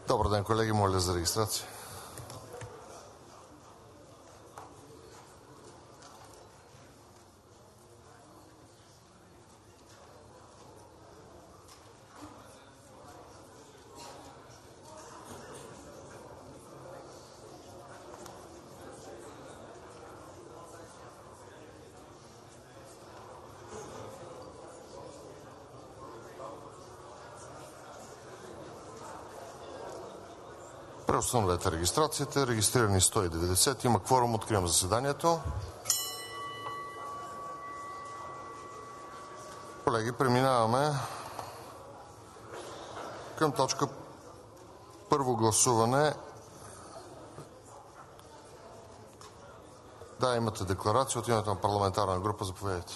Добър ден, колеги. Моля за регистрация. Преустановете регистрацията. Регистрирани 190. Има кворум. Откривам заседанието. Колеги, преминаваме към точка първо гласуване. Да, имате декларация от името на парламентарна група. Заповядайте.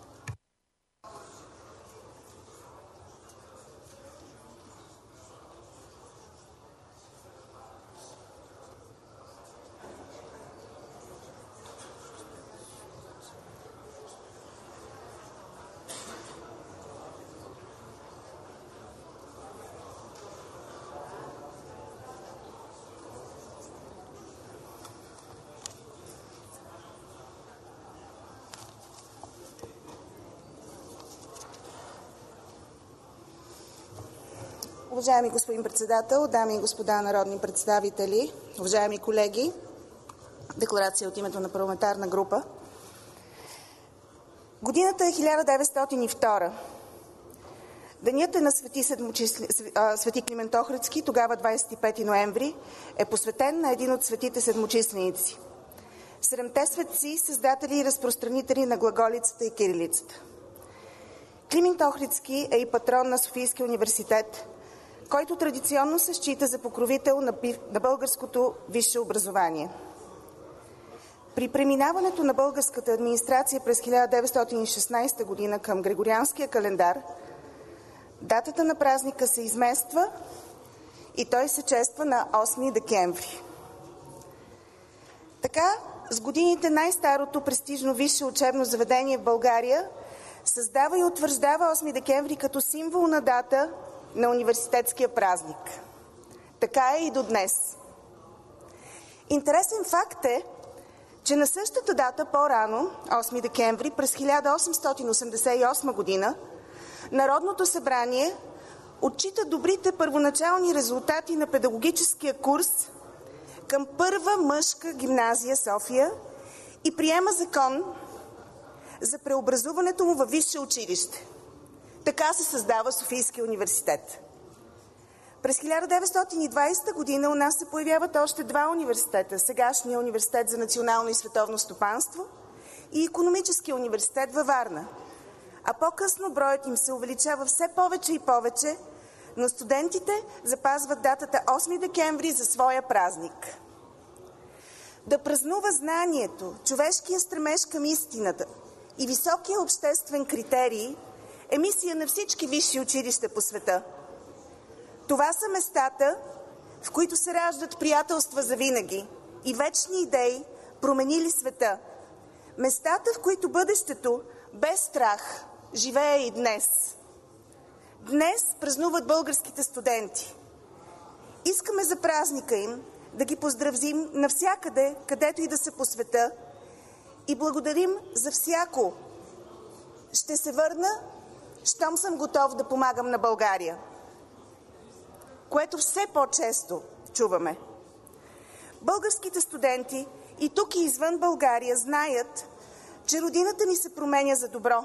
Уважаеми господин председател, дами и господа народни представители, уважаеми колеги, декларация от името на парламентарна група. Годината е 1902. Денят е на Свети Климент Охридски, тогава 25 ноември, е посветен на един от светите седмочисленици. Седемте светци, създатели и разпространители на глаголицата и кирилицата. Климент Охридски е и патрон на Софийския университет, който традиционно се счита за покровител на българското висше образование. При преминаването на българската администрация през 1916 година към Григорианския календар, датата на празника се измества и той се чества на 8 декември. Така, с годините най-старото престижно висше учебно заведение в България създава и утвърждава 8 декември като символна дата на университетския празник. Така е и до днес. Интересен факт е, че на същата дата по-рано, 8 декември, през 1888 година, Народното събрание отчита добрите първоначални резултати на педагогическия курс към Първа мъжка гимназия София и приема закон за преобразуването му във висше училище. Така се създава Софийския университет. През 1920 година у нас се появяват още два университета. Сегашния университет за национално и световно стопанство и Икономическия университет във Варна. А по-късно броят им се увеличава все повече и повече, но студентите запазват датата 8 декември за своя празник. Да празнува знанието, човешкия стремеж към истината и високия обществен критерий е мисия на всички висши училища по света. Това са местата, в които се раждат приятелства за винаги и вечни идеи, променили света. Местата, в които бъдещето без страх живее и днес. Днес празнуват българските студенти. Искаме за празника им да ги поздравим навсякъде, където и да са по света, и благодарим за всяко. Ще се върна, щом съм готов да помагам на България, което все по-често чуваме. Българските студенти и тук и извън България знаят, че родината ни се променя за добро.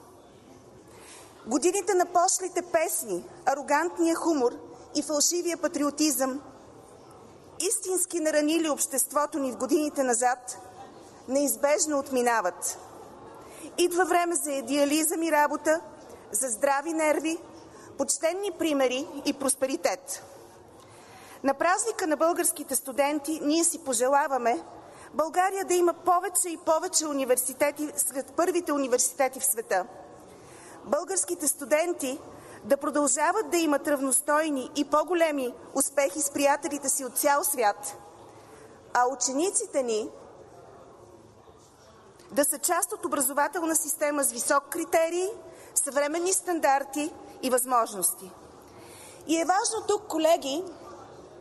Годините на пошлите песни, арогантния хумор и фалшивия патриотизъм, истински наранили обществото ни в годините назад, неизбежно отминават. Идва време за идеализъм и работа, за здрави нерви, почтенни примери и просперитет. На празника на българските студенти ние си пожелаваме България да има повече и повече университети сред първите университети в света. Българските студенти да продължават да имат равностойни и по-големи успехи с приятелите си от цял свят, а учениците ни да са част от образователна система с висок критерий, съвременни стандарти и възможности. И е важно тук, колеги,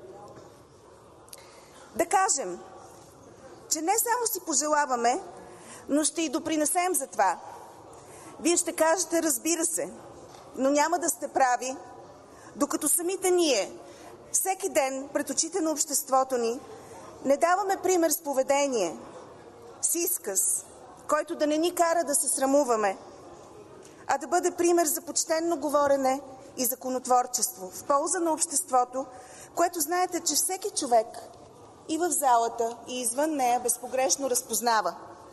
Да кажем, че не само си пожелаваме, но ще и допринесем за това. Вие ще кажете, разбира се, но няма да сте прави, докато самите ние всеки ден пред очите на обществото ни не даваме пример с поведение, с изказ, който да не ни кара да се срамуваме, а да бъде пример за почтенно говорене и законотворчество в полза на обществото, което знаете, че всеки човек и в залата, и извън нея безпогрешно разпознава.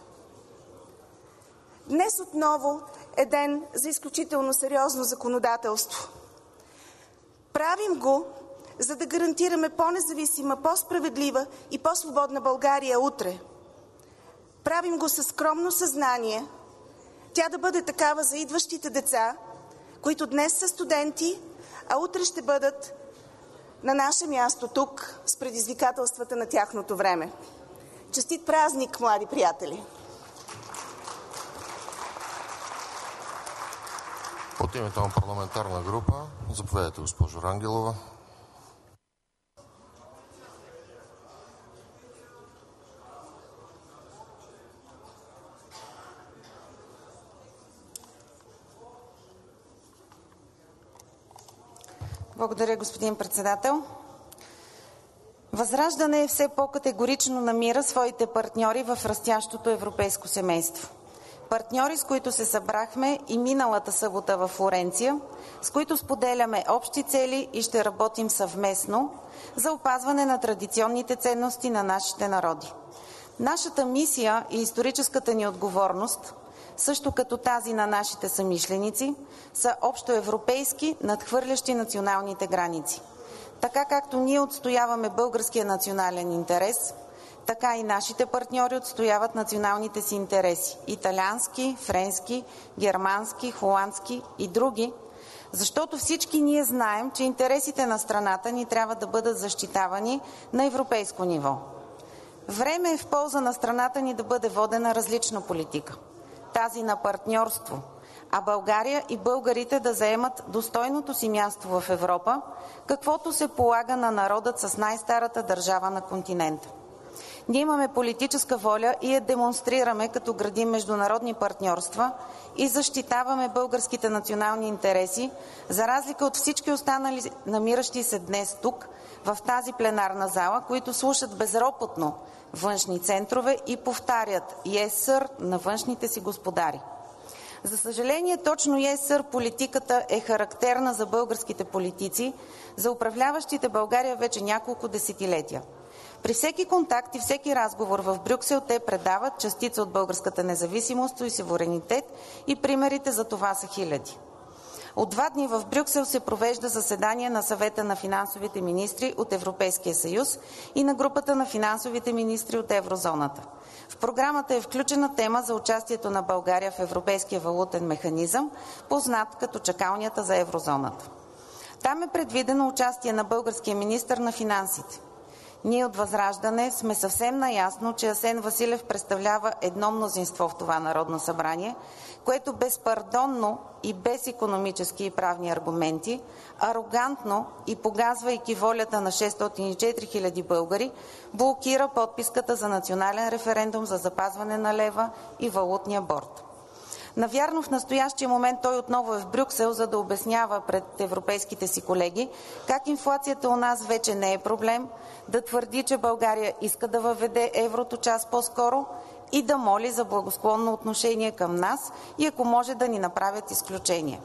Днес отново е ден за изключително сериозно законодателство. Правим го, за да гарантираме по-независима, по-справедлива и по-свободна България утре. Правим го със скромно съзнание, тя да бъде такава за идващите деца, които днес са студенти, а утре ще бъдат на наше място тук с предизвикателствата на тяхното време. Честит празник, млади приятели! От името на парламентарна група, заповядайте, госпожо Рангелова. Благодаря, господин председател. ВЪЗРАЖДАНЕ все по-категорично намира своите партньори в растящото европейско семейство. Партньори, с които се събрахме и миналата събота във Флоренция, с които споделяме общи цели и ще работим съвместно за опазване на традиционните ценности на нашите народи. Нашата мисия и историческата ни отговорност, също като тази на нашите съмишленици, са общоевропейски, надхвърлящи националните граници. Така както ние отстояваме българския национален интерес, така и нашите партньори отстояват националните си интереси – италиански, френски, германски, холандски и други, защото всички ние знаем, че интересите на страната ни трябва да бъдат защитавани на европейско ниво. Време е в полза на страната ни да бъде водена различна политика – тази на партньорство, а България и българите да заемат достойното си място в Европа, каквото се полага на народът с най-старата държава на континента. Ние имаме политическа воля и я демонстрираме, като градим международни партньорства и защитаваме българските национални интереси, за разлика от всички останали намиращи се днес тук, в тази пленарна зала, които слушат безропотно външни центрове и повтарят «Yes, sir» на външните си господари. За съжаление, точно Yes, sir политиката е характерна за българските политици, за управляващите България вече няколко десетилетия. При всеки контакт и всеки разговор в Брюксел те предават частица от българската независимост и суверенитет и примерите за това са хиляди. От 2 дни в Брюксел се провежда заседание на Съвета на финансовите министри от Европейския съюз и на групата на финансовите министри от еврозоната. В програмата е включена тема за участието на България в Европейския валутен механизъм, познат като чакалнята за еврозоната. Там е предвидено участие на българския министър на финансите. Ние от ВЪЗРАЖДАНЕ сме съвсем наясно, че Асен Василев представлява едно мнозинство в това Народно събрание, което безпардонно и без икономически и правни аргументи, арогантно и погазвайки волята на 604 000 българи, блокира подписката за национален референдум за запазване на лева и валутния борд. Навярно в настоящия момент той отново е в Брюксел, за да обяснява пред европейските си колеги как инфлацията у нас вече не е проблем, да твърди, че България иска да въведе еврото час по-скоро и да моли за благосклонно отношение към нас и ако може да ни направят изключение.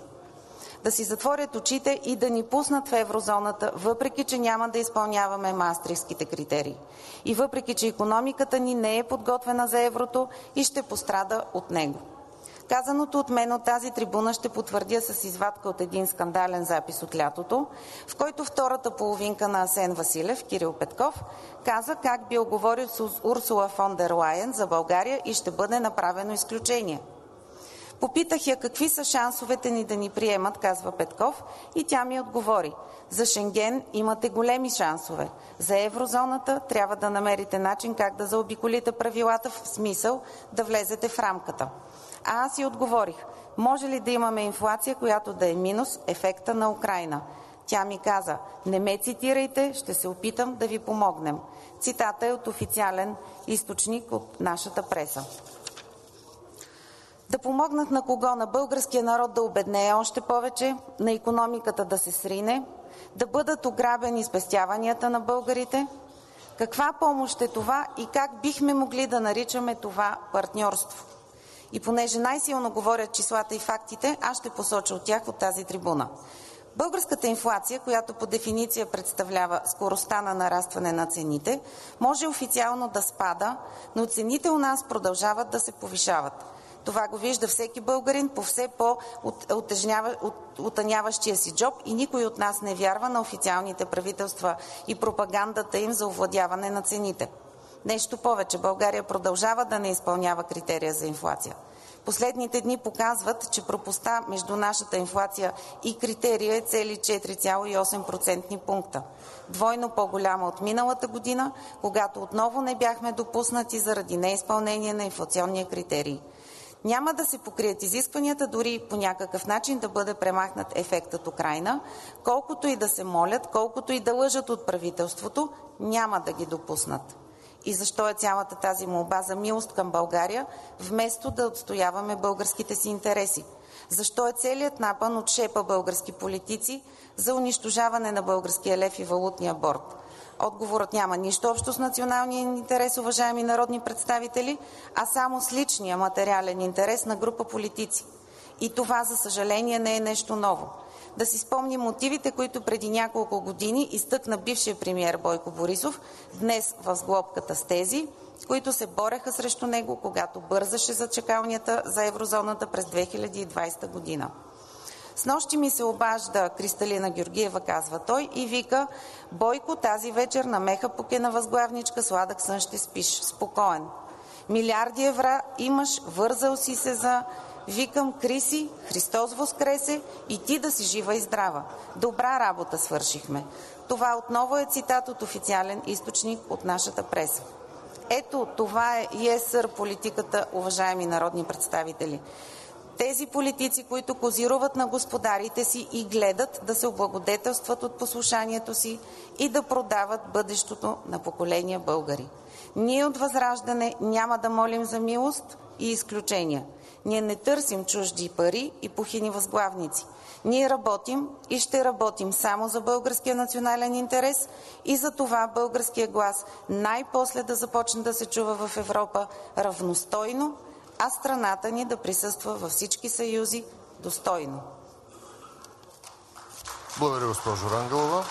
Да си затворят очите и да ни пуснат в еврозоната, въпреки че няма да изпълняваме маастрихтските критерии. И въпреки че икономиката ни не е подготвена за еврото и ще пострада от него. Казаното от мен от тази трибуна ще потвърдя с извадка от един скандален запис от лятото, в който втората половинка на Асен Василев, Кирил Петков, каза как бил говорил с Урсула фон дер Лайен за България и ще бъде направено изключение. Попитах я какви са шансовете ни да ни приемат, казва Петков, и тя ми отговори: за Шенген имате големи шансове. За еврозоната трябва да намерите начин как да заобиколите правилата, в смисъл да влезете в рамката. А аз си отговорих: може ли да имаме инфлация, която да е минус ефекта на Украйна? Тя ми каза: не ме цитирайте, ще се опитам да ви помогнем. Цитата е от официален източник от нашата преса. Да помогнат на кого? На българския народ да обеднее още повече, на икономиката да се срине, да бъдат ограбени спестяванията на българите? Каква помощ е това и как бихме могли да наричаме това партньорство? И понеже най-силно говорят числата и фактите, аз ще посоча от тях от тази трибуна. Българската инфлация, която по дефиниция представлява скоростта на нарастване на цените, може официално да спада, но цените у нас продължават да се повишават. Това го вижда всеки българин по все по-утъняващия си джоб и никой от нас не вярва на официалните правителства и пропагандата им за овладяване на цените. Нещо повече, България продължава да не изпълнява критерия за инфлация. Последните дни показват, че пропастта между нашата инфлация и критерия е цели 4,8% пункта. Двойно по-голяма от миналата година, когато отново не бяхме допуснати заради неизпълнение на инфлационния критерий. Няма да се покрият изискванията, дори по някакъв начин да бъде премахнат ефектът Украйна. Колкото и да се молят, колкото и да лъжат от правителството, няма да ги допуснат. И защо е цялата тази молба за милост към България, вместо да отстояваме българските си интереси? Защо е целият напън от шепа български политици за унищожаване на българския лев и валутния борд? Отговорът няма нищо общо с националния интерес, уважаеми народни представители, а само с личния материален интерес на група политици. И това, за съжаление, не е нещо ново. Да си спомним мотивите, които преди няколко години изтъкна бившия премиер Бойко Борисов, днес в сглобката с тези, които се бореха срещу него, когато бързаше за чакалнята за еврозоната през 2020 година. Снощи ми се обажда Кристалина Георгиева, казва той, и вика: Бойко, тази вечер на меха пукена възглавничка, сладък сън ще спиш. Спокоен. Милиарди евра имаш, вързал си се за... Викам: Криси, Христос воскресе и ти да си жива и здрава. Добра работа свършихме. Това отново е цитат от официален източник от нашата преса. Ето, това е ЕСР политиката, уважаеми народни представители. Тези политици, които козируват на господарите си и гледат да се облагодетелстват от послушанието си и да продават бъдещето на поколения българи. Ние от Възраждане няма да молим за милост и изключения. Ние не търсим чужди пари и пухини възглавници. Ние работим и ще работим само за българския национален интерес и за това българския глас най-после да започне да се чува в Европа равностойно, а страната ни да присъства във всички съюзи достойно. Благодаря, госпожо Рангелова.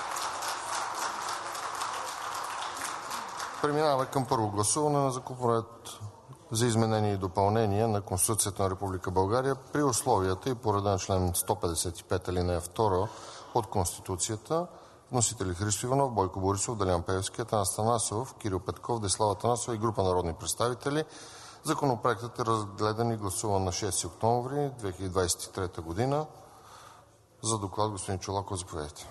Преминаваме към първо гласуване на Законопроект за изменение и допълнение на Конституцията на Република България при условията и по реда на член 155 алинея 2 от Конституцията. Вносители: Христо Иванов, Бойко Борисов, Делян Пеевски, Атанас Атанасов, Кирил Петков, Десислава Атанасова и група народни представители. Законопроектът е разгледан и гласуван на 6 октомври 2023 година. За доклад господин Чолаков, заповядайте.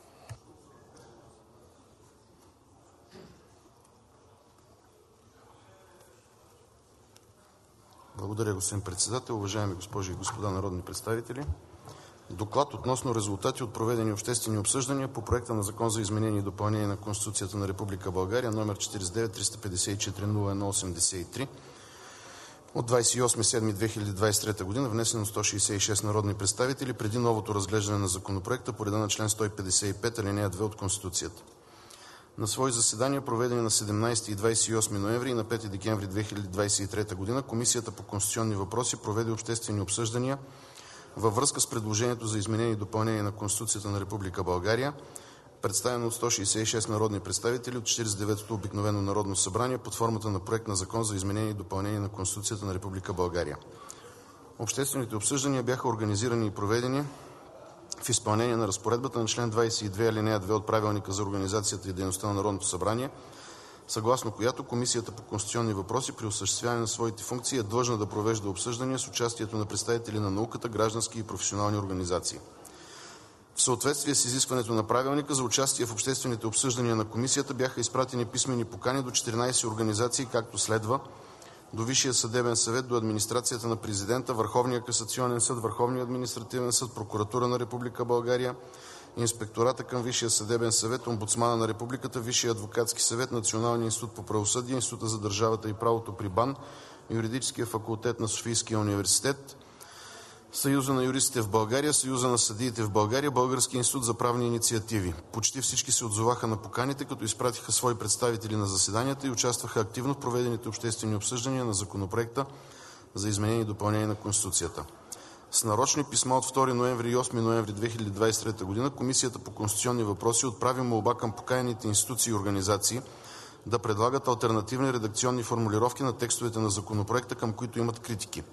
Благодаря, господин председател. Уважаеми госпожи и господа народни представители! Доклад относно резултати от проведени обществени обсъждания по проекта на Закон за изменение и допълнение на Конституцията на Република България, номер 49-354-01-83 от 28.07.2023 г., внесен от 166 народни представители преди новото разглеждане на законопроекта по реда на член 155, алинея 2 от Конституцията. На свои заседания, проведени на 17 и 28 ноември и на 5 декември 2023 г., Комисията по конституционни въпроси проведе обществени обсъждания във връзка с предложението за изменение и допълнение на Конституцията на Република България, представено от 166 народни представители от 49-то обикновено народно събрание под формата на проект на Закон за изменение и допълнение на Конституцията на Република България. Обществените обсъждания бяха организирани и проведени в изпълнение на разпоредбата на член 22, алинея 2 от Правилника за организацията и дейността на Народното събрание, съгласно която Комисията по конституционни въпроси при осъществяване на своите функции е длъжна да провежда обсъждания с участието на представители на науката, граждански и професионални организации. В съответствие с изискването на Правилника за участие в обществените обсъждания на Комисията бяха изпратени писмени покани до 14 организации, както следва: до Висшия съдебен съвет, до Администрацията на Президента, Върховния касационен съд, Върховния административен съд, Прокуратура на Република България, Инспектората към Висшия съдебен съвет, Омбудсмана на Републиката, Висшия адвокатски съвет, Националния институт по правосъдие, Института за държавата и правото при БАН, Юридическия факултет на Софийския университет, Съюза на юристите в България, Съюза на съдиите в България, Българския институт за правни инициативи. Почти всички се отзоваха на поканите, като изпратиха свои представители на заседанията и участваха активно в проведените обществени обсъждания на законопроекта за изменение и допълнение на Конституцията. С нарочни писма от 2 ноември и 8 ноември 2023 г. Комисията по конституционни въпроси отправи молба към поканените институции и организации да предлагат алтернативни редакционни формулировки на текстовете на законопроекта, към които имат критики.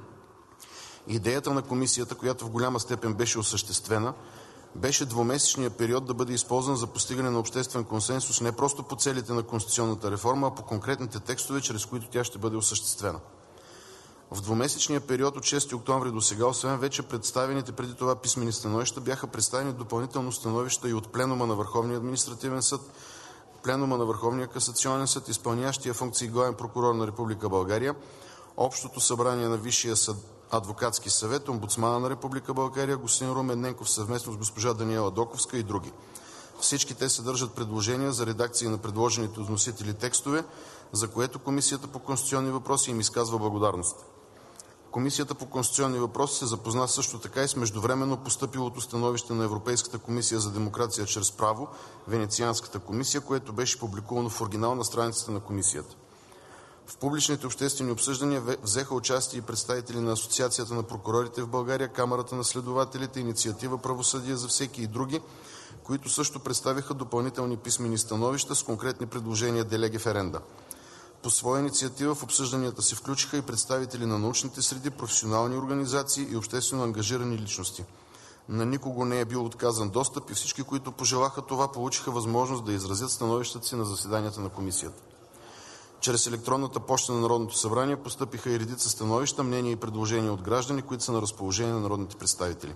Идеята на комисията, която в голяма степен беше осъществена, беше двумесечният период да бъде използван за постигане на обществен консенсус не просто по целите на конституционната реформа, а по конкретните текстове, чрез които тя ще бъде осъществена. В двумесечния период от 6 октомври до сега, освен вече представените преди това писмени становища, бяха представени допълнително становища и от Пленума на Върховния административен съд, Пленума на Върховния касационен съд, изпълняващия функции главен прокурор на Република България, Общото събрание на Висшия адвокатски съвет, Омбудсмана на Република България, господин Румен Ненков съвместно с госпожа Даниела Доковска и други. Всички те съдържат предложения за редакции на предложените от вносители текстове, за което Комисията по конституционни въпроси им изказва благодарност. Комисията по конституционни въпроси се запозна също така и с междувременно постъпилото становище на Европейската комисия за демокрация чрез право, Венецианската комисия, което беше публикувано в оригинал на страницата на комисията. В публичните обществени обсъждания взеха участие и представители на Асоциацията на прокурорите в България, Камарата на следователите, Инициатива Правосъдие за всеки и други, които също представиха допълнителни писмени становища с конкретни предложения de lege ferenda. По своя инициатива в обсъжданията се включиха и представители на научните среди, професионални организации и обществено ангажирани личности. На никого не е бил отказан достъп и всички, които пожелаха това, получиха възможност да изразят становищата си на заседанията на комисията. Чрез електронната поща на Народното събрание постъпиха и редица становища, мнения и предложения от граждани, които са на разположение на народните представители.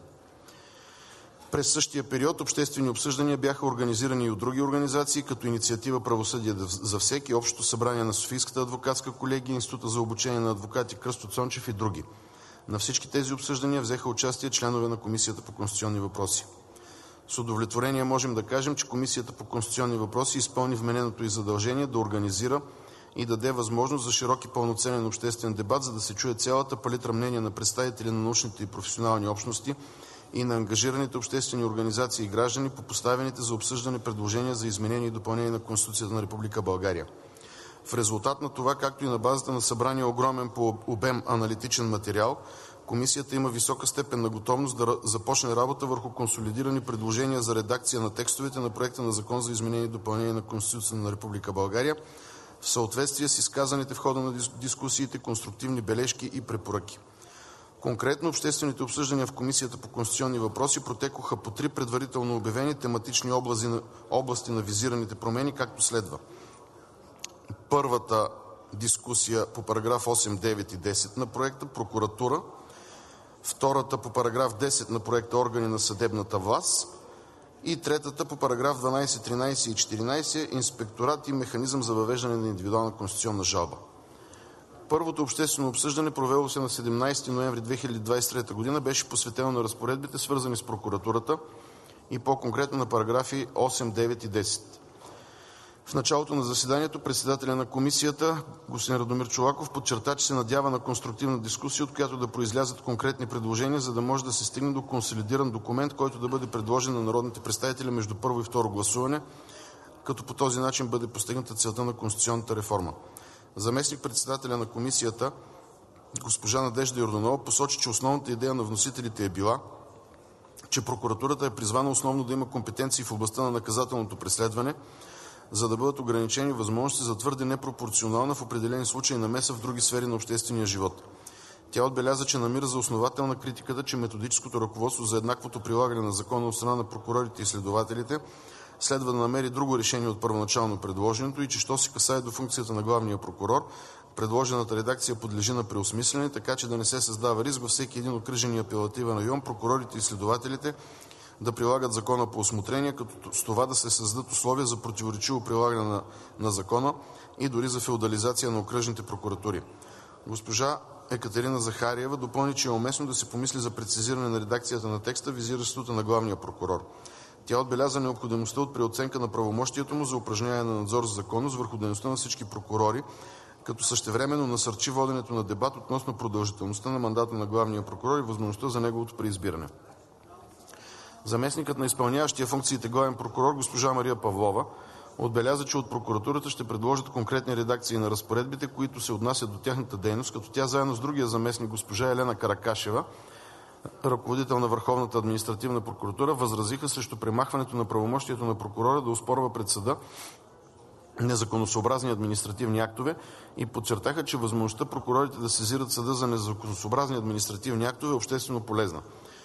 През същия период обществени обсъждания бяха организирани и от други организации, като Инициатива Правосъдие за всеки, Общото събрание на Софийската адвокатска колегия, Института за обучение на адвокати Кръсто Цончев и други. На всички тези обсъждания взеха участие членове на Комисията по конституционни въпроси. С удовлетворение можем да кажем, че Комисията по конституционни въпроси изпълни вмененото й задължение да организира и даде възможност за широк и пълноценен обществен дебат, за да се чуе цялата палитра мнения на представители на научните и професионални общности и на ангажираните обществени организации и граждани по поставените за обсъждане предложения за изменение и допълнение на Конституцията на Република България. В резултат на това, както и на базата на събрания огромен по обем аналитичен материал, Комисията има висока степен на готовност да започне работа върху консолидирани предложения за редакция на текстовете на проекта на Закон за изменение и допълнение на Конституцията на Република България, в съответствие с изказаните в хода на дискусиите конструктивни бележки и препоръки. Конкретно обществените обсъждания в Комисията по конституционни въпроси протекоха по 3 предварително обявени тематични области на визираните промени, както следва. Първата дискусия по параграф 8, 9 и 10 на проекта – прокуратура. Втората по параграф 10 на проекта – органи на съдебната власт. И третата по параграф 12, 13 и 14 – инспекторат и механизъм за въвеждане на индивидуална конституционна жалба. Първото обществено обсъждане, провело се на 17 ноември 2023 г., беше посветено на разпоредбите, свързани с прокуратурата и по-конкретно на параграфи 8, 9 и 10. В началото на заседанието председателя на комисията, господин Радомир Чолаков, подчерта, че се надява на конструктивна дискусия, от която да произлязат конкретни предложения, за да може да се стигне до консолидиран документ, който да бъде предложен на народните представители между първо и второ гласуване, като по този начин бъде постигната целта на конституционната реформа. Заместник-председателя на комисията, госпожа Надежда Йорданова, посочи, че основната идея на вносителите е била, че прокуратурата е призвана основно да има компетенции в областта на наказателното преследване, за да бъдат ограничени възможности за твърде непропорционална в определени случаи намеса в други сфери на обществения живот. Тя отбеляза, че намира за основателна критиката, че методическото ръководство за еднаквото прилагане на закона от страна на прокурорите и следователите следва да намери друго решение от първоначално предложеното и че що се касае до функцията на главния прокурор, предложената редакция подлежи на преосмисляне, така че да не се създава риск във всеки един окръжен и апелативен район прокурорите и следователите да прилагат закона по усмотрение, като с това да се създадат условия за противоречиво прилагане на закона и дори за феодализация на окръжните прокуратури. Госпожа Екатерина Захариева допълни, че е уместно да се помисли за прецизиране на редакцията на текста, визиращ статута на главния прокурор. Тя отбеляза необходимостта от преоценка на правомощието му за упражняване на надзор за законност върху дейността на всички прокурори, като същевременно насърчи воденето на дебат относно продължителността на мандата на главния прокурор и възможността за неговото преизбиране. Заместникът на изпълняващия функциите главен прокурор госпожа Мария Павлова отбеляза, че от прокуратурата ще предложат конкретни редакции на разпоредбите, които се отнасят до тяхната дейност, като тя заедно с другия заместник госпожа Елена Каракашева, ръководител на Върховната административна прокуратура, възразиха срещу премахването на правомощието на прокурора да оспорва пред съда незаконосъобразни административни актове и подчертаха, че възможността прокурорите да сезират съда за незаконосъобразни административни актове е обществено полезна.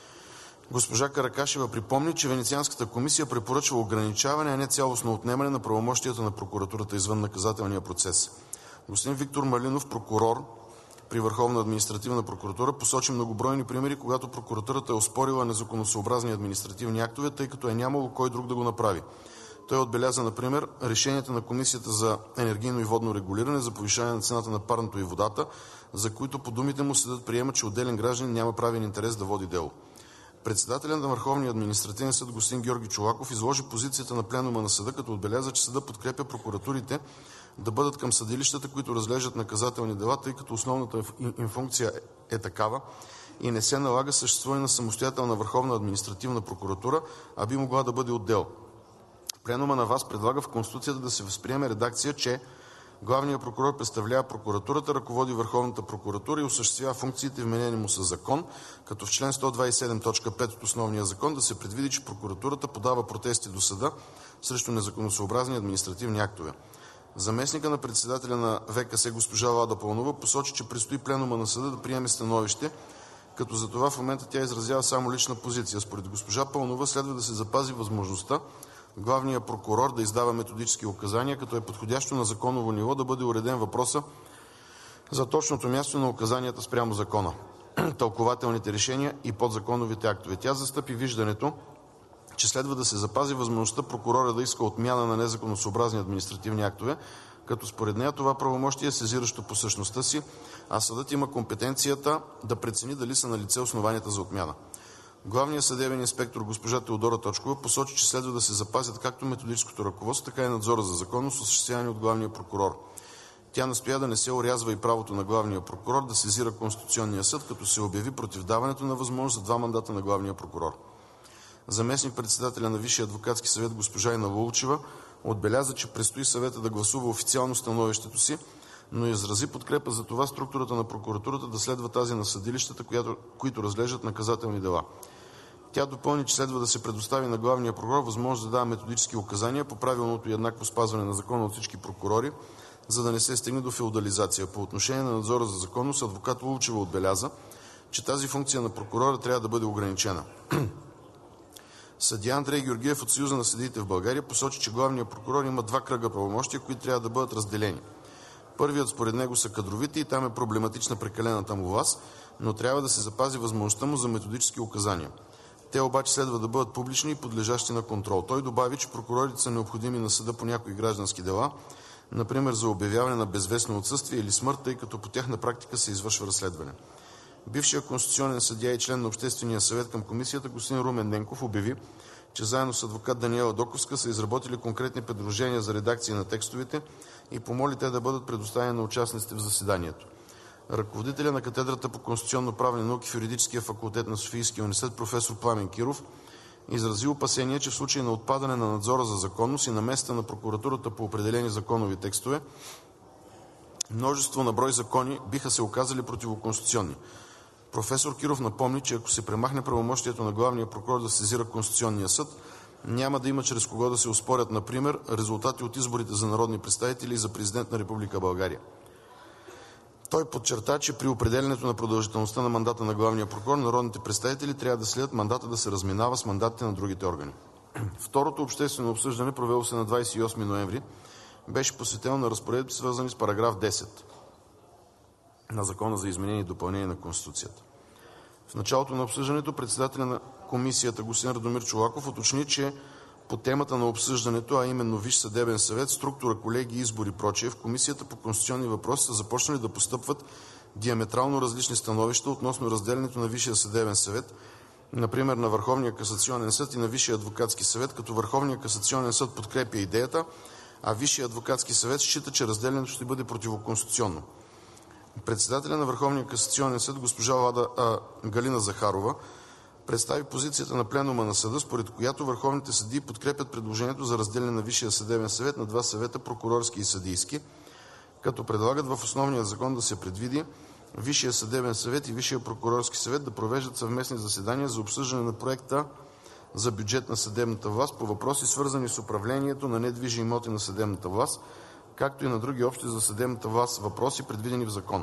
Госпожа Каракашева припомни, че Венецианската комисия препоръчва ограничаване, а не цялостно отнемане на правомощията на прокуратурата извън наказателния процес. Господин Виктор Малинов, прокурор при Върховна административна прокуратура, посочи многобройни примери, когато прокуратурата е оспорила незаконосъобразни административни актове, тъй като е нямало кой друг да го направи. Той отбеляза, например, решенията на Комисията за енергийно и водно регулиране за повишаване на цената на парното и водата, за които по думите му съдът приема, че отделен гражданин няма правен интерес да води дело. Председателят на Върховния административен съд господин Георги Чолаков изложи позицията на пленума на съда, като отбеляза, че съда подкрепя прокуратурите да бъдат към съдилищата, които разглеждат наказателни дела, тъй като основната им функция е такава и не се налага съществуване на самостоятелна Върховна административна прокуратура, а би могла да бъде отдел. Пленума на ВАС предлага в Конституцията да се възприеме редакция, че главният прокурор представлява прокуратурата, ръководи Върховната прокуратура и осъществява функциите, вменени му със закон, като в член 127, т. 5 от основния закон да се предвиди, че прокуратурата подава протести до съда срещу незаконосъобразни административни актове. Заместника на председателя на ВКС госпожа Лада Пълнова посочи, че предстои пленума на съда да приеме становище, като за това в момента тя изразява само лична позиция. Според госпожа Пълнова следва да се запази възможността главният прокурор да издава методически указания, като е подходящо на законово ниво да бъде уреден въпроса за точното място на указанията спрямо закона, тълкувателните решения и подзаконовите актове. Тя застъпи виждането, че следва да се запази възможността прокурора да иска отмяна на незаконосъобразни административни актове, като според нея това правомощие е сезиращо по същността си, а съдът има компетенцията да прецени дали са налице основанията за отмяна. Главният съдебен инспектор госпожа Теодора Точкова посочи, че следва да се запазят както методическото ръководство, така и надзора за законност, осъществявани от главния прокурор. Тя настоя да не се орязва и правото на главния прокурор да сезира Конституционния съд, като се обяви против даването на възможност за 2 мандата на главния прокурор. Заместник-председателя на Висшия адвокатски съвет госпожа Ина Вулчева отбеляза, че предстои съвета да гласува официално становището си, но изрази подкрепа за това структурата на прокуратурата да следва тази на съдилищата, които разглеждат наказателни дела. Тя допълни, че следва да се предостави на главния прокурор възможност да дава методически указания по правилното и еднакво спазване на закона от всички прокурори, за да не се стигне до феодализация. По отношение на надзора за законност, адвокат Вулчева отбеляза, че тази функция на прокурора трябва да бъде ограничена. Съдия Андрей Георгиев от Съюза на съдиите в България посочи, че главният прокурор има 2 кръга правомощия, които трябва да бъдат разделени. Първият според него са кадровите и там е проблематична прекалената му власт, но трябва да се запази възможността му за методически указания. Те обаче следва да бъдат публични и подлежащи на контрол. Той добави, че прокурорите са необходими на съда по някои граждански дела, например за обявяване на безвестно отсъствие или смърт, тъй като по тях на практика се извършва разследване. Бившият конституционен съдия и член на Обществения съвет към комисията господин Румен Ненков обяви, че заедно с адвокат Даниела Доковска са изработили конкретни предложения за редакции на текстовете и помоли те да бъдат предоставени на участниците в заседанието. Ръководителя на катедрата по конституционно-правни науки в Юридическия факултет на Софийския университет професор Пламен Киров изрази опасение, че в случай на отпадане на надзора за законност и наместа на прокуратурата по определени законови текстове, множество на брой закони биха се оказали противоконституционни. Професор Киров напомни, че ако се премахне правомощието на главния прокурор да сезира Конституционния съд, няма да има чрез кого да се оспорят, например, резултати от изборите за народни представители и за президент на Република България. Той подчерта, че при определенето на продължителността на мандата на главния прокурор, народните представители трябва да следят мандата да се разминава с мандатите на другите органи. Второто обществено обсъждане, провело се на 28 ноември, беше посветено на разпоредби, свързани с параграф 10 на Закона за изменение и допълнение на Конституцията. В началото на обсъждането председателя на комисията господин Радомир Чолаков уточни, че по темата на обсъждането, а именно Висш съдебен съвет, структура, колеги, избори и прочее, в Комисията по конституционни въпроси са започнали да постъпват диаметрално различни становища относно разделянето на Висшия съдебен съвет например на Върховния касационен съд и на Висшия адвокатски съвет, като Върховния касационен съд подкрепя идеята, а Висшия адвокатски съвет счита, че разделянето ще бъде противоконституционно. Председателя на Върховния касационен съд госпожа Галина Захарова представи позицията на пленума на съда, според която върховните съдии подкрепят предложението за разделяне на Висшия съдебен съвет на два съвета – прокурорски и съдийски, като предлагат в основния закон да се предвиди Висшия съдебен съвет и Висшия прокурорски съвет да провеждат съвместни заседания за обсъждане на проекта за бюджет на съдебната власт по въпроси, свързани с управлението на недвижими имоти на съдебната власт, както и на други общи за съдебната власт въпроси, предвидени в закон.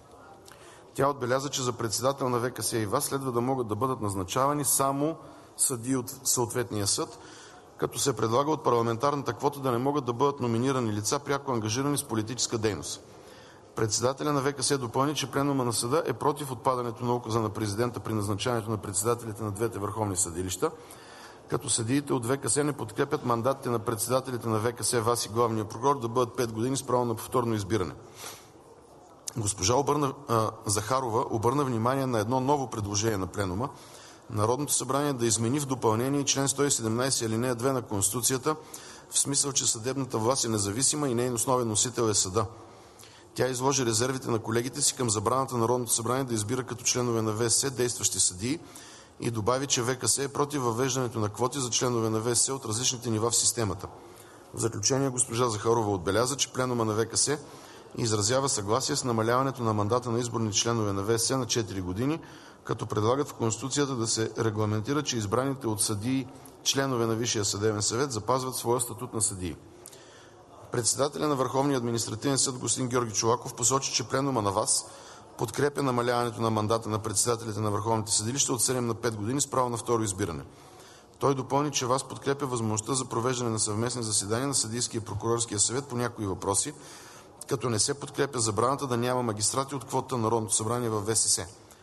Тя отбеляза, че за председател на ВКС и ВАС следва да могат да бъдат назначавани само съдии от съответния съд, като се предлага от парламентарната квота да не могат да бъдат номинирани лица, пряко ангажирани с политическа дейност. Председателя на ВКС допълни, че пленума на съда е против отпадането на указа на президента при назначаването на председателите на двете върховни съдилища, като съдиите от ВКС не подкрепят мандатите на председателите на ВКС, ВАС и главния прокурор да бъдат 5 години с право на повторно избиране. Госпожа Захарова обърна внимание на едно ново предложение на пленума – Народното събрание да измени в допълнение член 117 алинея 2 на Конституцията, в смисъл, че съдебната власт е независима и нейн основен носител е съда. Тя изложи резервите на колегите си към забраната Народното събрание да избира като членове на ВСС действащи съдии и добави, че ВКС е против въвеждането на квоти за членове на ВСС от различните нива в системата. В заключение госпожа Захарова отбеляза, че пленума на ВКС изразява съгласие с намаляването на мандата на изборни членове на ВСС на 4 години, като предлагат в Конституцията да се регламентира, че избраните от съдии членове на Висшия съдебен съвет запазват своя статут на съдии. Председателя на Върховния административен съд господин Георги Чолаков посочи, че пленума на ВАС подкрепя намаляването на мандата на председателите на върховните съдилища от 7 на 5 години с право на второ избиране. Той допълни, че ВАС подкрепя възможността за провеждане на съвместни заседания на Съдийския и Прокурорския съвет по някои въпроси, като не се подкрепя забраната да няма магистрати от квотата на Народното събрание във ВСС.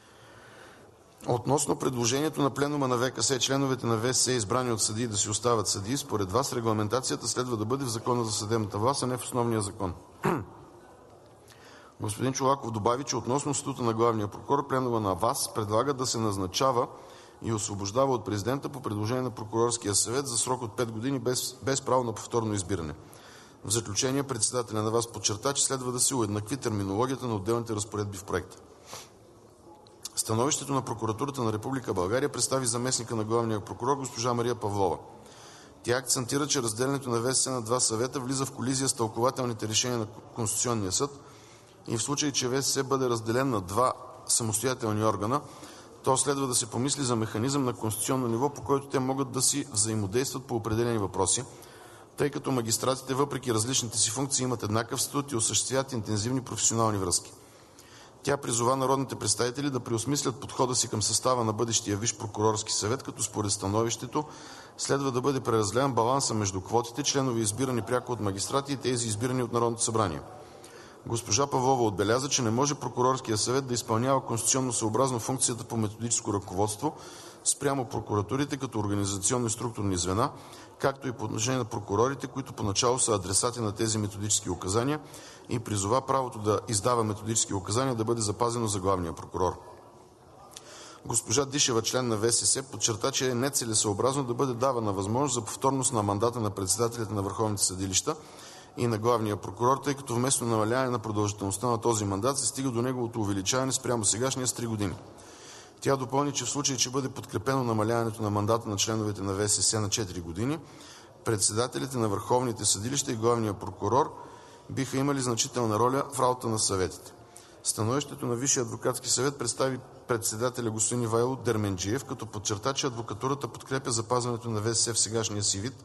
Относно предложението на пленума на ВКС членовете на ВСС, избрани от съдии, да си остават съдии, според ВАС регламентацията следва да бъде в Закона за съдебната власт, а не в основния закон. Господин Чолаков добави, че относно статута на главния прокурор, пленума на ВАС предлага да се назначава и освобождава от президента по предложение на Прокурорския съвет за срок от 5 години без право на повторно избиране. В заключение председателя на ВАС подчерта, че следва да се уеднакви терминологията на отделните разпоредби в проекта. Становището на Прокуратурата на Република България представи заместника на главния прокурор госпожа Мария Павлова. Тя акцентира, че разделянето на ВСС на два съвета влиза в колизия с тълкувателните решения на Конституционния съд и в случай, че ВСС бъде разделен на два самостоятелни органа, то следва да се помисли за механизъм на конституционно ниво, по който те могат да си взаимодействат по определени въпроси, тъй като магистратите, въпреки различните си функции, имат еднакъв статут и осъществяват интензивни професионални връзки. Тя призова народните представители да преосмислят подхода си към състава на бъдещия Висш прокурорски съвет, като според становището следва да бъде преразгледан баланса между квотите, членове избирани пряко от магистрати и тези избирани от Народното събрание. Госпожа Павлова отбеляза, че не може Прокурорския съвет да изпълнява конституционно съобразно функцията по методическо ръководство спрямо прокуратурите като организационни структурни звена, както и по отношение на прокурорите, които поначало са адресати на тези методически указания, и призова правото да издава методически указания да бъде запазено за главния прокурор. Госпожа Дишева, член на ВСС, подчерта, че е нецелесъобразно да бъде давана възможност за повторност на мандата на председателите на върховните съдилища и на главния прокурор, тъй като вместо намаляване на продължителността на този мандат се стига до неговото увеличаване спрямо сегашния с 3 години. Тя допълни, че в случай, че бъде подкрепено намаляването на мандата на членовете на ВСС на 4 години, председателите на върховните съдилища и главния прокурор биха имали значителна роля в работа на съветите. Становището на Висшия адвокатски съвет представи председателя господин Ивайло Дерменджиев, като подчерта, че адвокатурата подкрепя запазването на ВСС в сегашния си вид,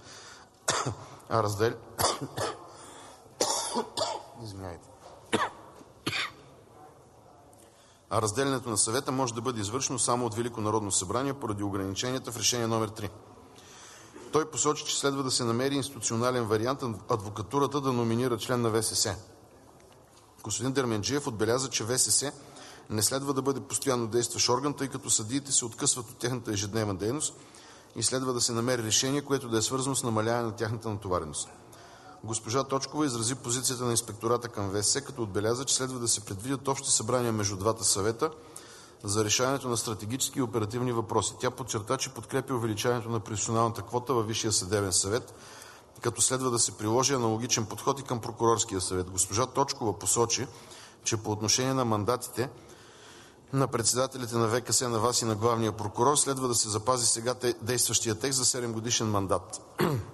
а разделянето на съвета може да бъде извършено само от Велико народно събрание поради ограниченията в решение номер 3. Той посочи, че следва да се намери институционален вариант адвокатурата да номинира член на ВСС. Господин Дерменджиев отбеляза, че ВСС не следва да бъде постоянно действащ орган, тъй като съдиите се откъсват от тяхната ежедневна дейност и следва да се намери решение, което да е свързано с намаляване на тяхната натовареност. Госпожа Точкова изрази позицията на инспектората към ВСС, като отбеляза, че следва да се предвидят общи събрания между двата съвета, за решаването на стратегически и оперативни въпроси. Тя подчерта, че подкрепя увеличаването на професионалната квота във Висшия съдебен съвет, като следва да се приложи аналогичен подход и към Прокурорския съвет. Госпожа Точкова посочи, че по отношение на мандатите на председателите на ВКС, на ВАС и на главния прокурор следва да се запази сега действащия текст за 7-годишен мандат.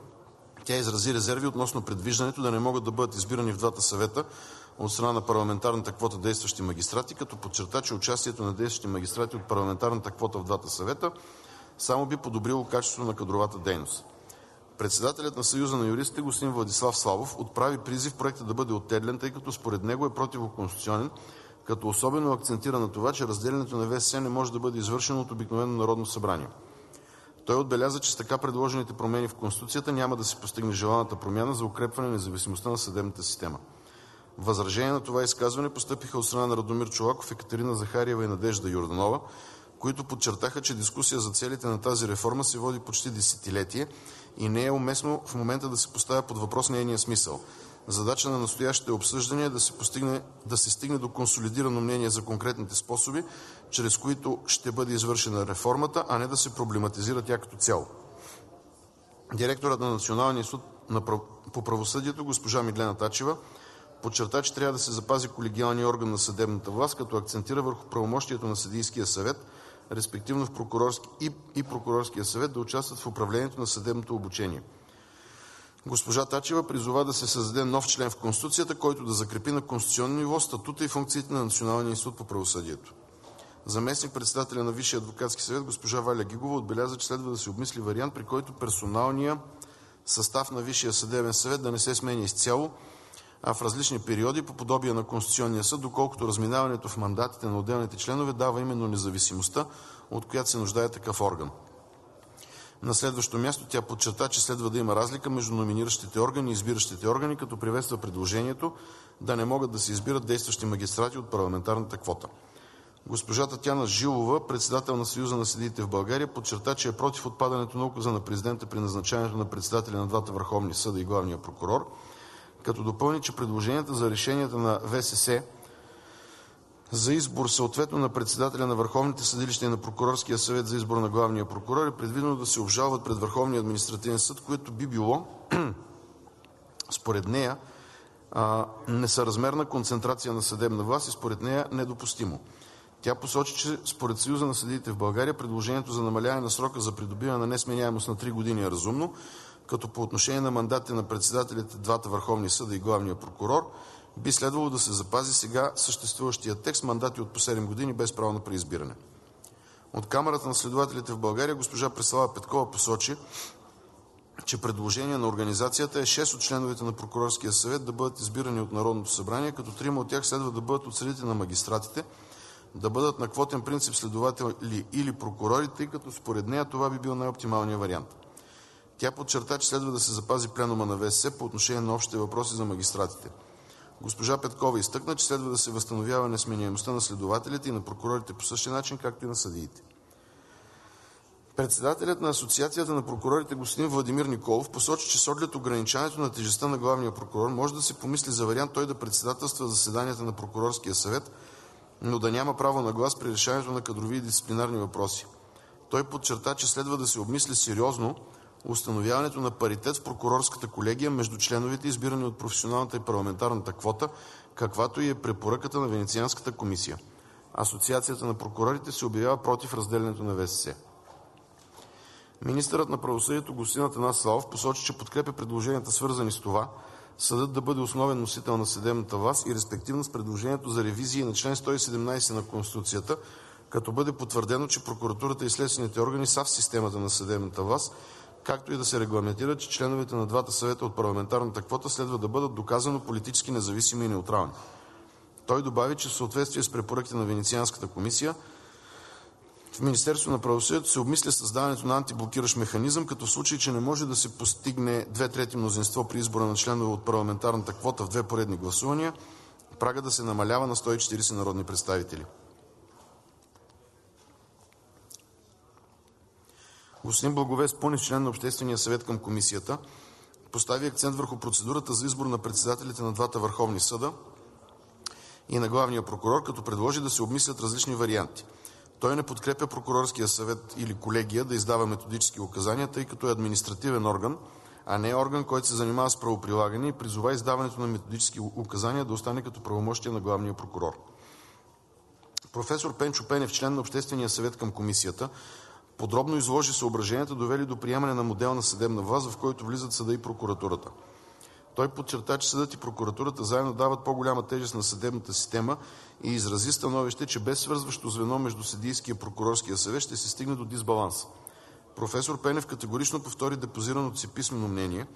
Тя изрази резерви относно предвиждането да не могат да бъдат избирани в двата съвета от страна на парламентарната квота действащи магистрати, като подчерта, че участието на действащи магистрати от парламентарната квота в двата съвета само би подобрило качеството на кадровата дейност. Председателят на Съюза на юристите господин Владислав Славов отправи призив проектът да бъде оттеглен, тъй като според него е противоконституционен, като особено акцентира на това, че разделянето на ВСС не може да бъде извършено от обикновено Народно събрание. Той отбеляза, че с така предложените промени в Конституцията няма да се постигне желаната промяна за укрепване на независимостта на съдебната система. Възражения на това изказване постъпиха от страна на Радомир Чолаков, Екатерина Захариева и Надежда Йорданова, които подчертаха, че дискусия за целите на тази реформа се води почти десетилетие и не е уместно в момента да се поставя под въпрос нейния смисъл. Задача на настоящите обсъждания е да се стигне до консолидирано мнение за конкретните способи, чрез които ще бъде извършена реформата, а не да се проблематизира тя като цяло. Директорът на Националния институт по правосъдието госпожа Миглена Тачева подчерта, че трябва да се запази колегиалния орган на съдебната власт, като акцентира върху правомощието на съдийския съвет, респективно в Прокурорския съвет, да участват в управлението на съдебното обучение. Госпожа Тачева призова да се създаде нов член в Конституцията, който да закрепи на конституционно ниво статута и функциите на Националния институт по правосъдието. Заместник-председателя на Висшия адвокатски съвет госпожа Валя Гигова отбеляза, че следва да се обмисли вариант, при който персоналният състав на Висшия съдебен съвет да не се сменя изцяло, а в различни периоди по подобие на Конституционния съд, доколкото разминаването в мандатите на отделните членове дава именно независимостта, от която се нуждае такъв орган. На следващо място тя подчерта, че следва да има разлика между номиниращите органи и избиращите органи, като приветства предложението да не могат да се избират действащи магистрати от парламентарната квота. Госпожа Татяна Жилова, председател на Съюза на съдиите в България, подчерта, че е против отпадането на указа на президента при назначаването на председателя на двата върховни съда и главния прокурор, като допълни, че предложенията за решенията на ВСС за избор съответно на председателя на върховните съдилища и на Прокурорския съвет за избор на главния прокурор е предвидено да се обжалват пред Върховния административен съд, което би било, според нея, несъразмерна концентрация на съдебна власт и според нея недопустимо. Тя посочи, че според Съюза на съдиите в България предложението за намаляване на срока за придобиване на несменяемост на 3 години е разумно, като по отношение на мандатите на председателите двата върховни съда и главния прокурор би следвало да се запази сега съществуващия текст мандати от по 7 години без право на преизбиране. От Камарата на следователите в България госпожа Преслава Петкова посочи, че предложение на организацията е 6 от членовете на Прокурорския съвет да бъдат избирани от Народното събрание, като 3 от тях следва да бъдат от средите на магистратите, да бъдат на квотен принцип следователи или прокурори, тъй като според нея това би бил най-оптималният вариант. Тя подчерта, че следва да се запази пленума на ВСС по отношение на общите въпроси за магистратите. Госпожа Петкова изтъкна, че следва да се възстановява несменяемостта на следователите и на прокурорите по същия начин, както и на съдиите. Председателят на Асоциацията на прокурорите господин Владимир Николов посочи, че с оглед ограничаването на тежестта на главния прокурор може да се помисли за вариант той да председателства заседанията на Прокурорския съвет, но да няма право на глас при решаването на кадрови и дисциплинарни въпроси. Той подчерта, че следва да се обмисли сериозно установяването на паритет в прокурорската колегия между членовете, избирани от професионалната и парламентарната квота, каквато и е препоръката на Венецианската комисия. Асоциацията на прокурорите се обявява против разделянето на ВСС. Министърът на правосъдието господин Атанас Славов посочи, че подкрепя предложенията, свързани с това съдът да бъде основен носител на съдебната власт и респективно с предложението за ревизии на член 117 на Конституцията, като бъде потвърдено, че прокуратурата и следствените органи са в системата на съдебната власт, както и да се регламентира, че членовете на двата съвета от парламентарната квота следва да бъдат доказано политически независими и неутрални. Той добави, че в съответствие с препоръките на Венецианската комисия, в Министерството на правосъдието се обмисля създаването на антиблокиращ механизъм, като в случай, че не може да се постигне 2/3 мнозинство при избора на членове от парламентарната квота в 2 поредни гласувания, прага да се намалява на 140 народни представители. Господин Благовест Пунев, член на Обществения съвет към комисията, постави акцент върху процедурата за избор на председателите на двата върховни съда и на главния прокурор, като предложи да се обмислят различни варианти. Той не подкрепя прокурорския съвет или колегия да издава методически указания, тъй като е административен орган, а не е орган, който се занимава с правоприлагане, и призова издаването на методически указания да остане като правомощие на главния прокурор. Професор Пенчо Пенев, член на Обществения съвет към комисията, подробно изложи съображенията, довели до приемане на модел на съдебна власт, в който влизат съда и прокуратурата. Той подчерта, че съдът и прокуратурата заедно дават по-голяма тежест на съдебната система и изрази становище, че без свързващо звено между съдийския и прокурорския съвет ще се стигне до дисбаланс. Професор Пенев категорично повтори депозираното си писмено мнение,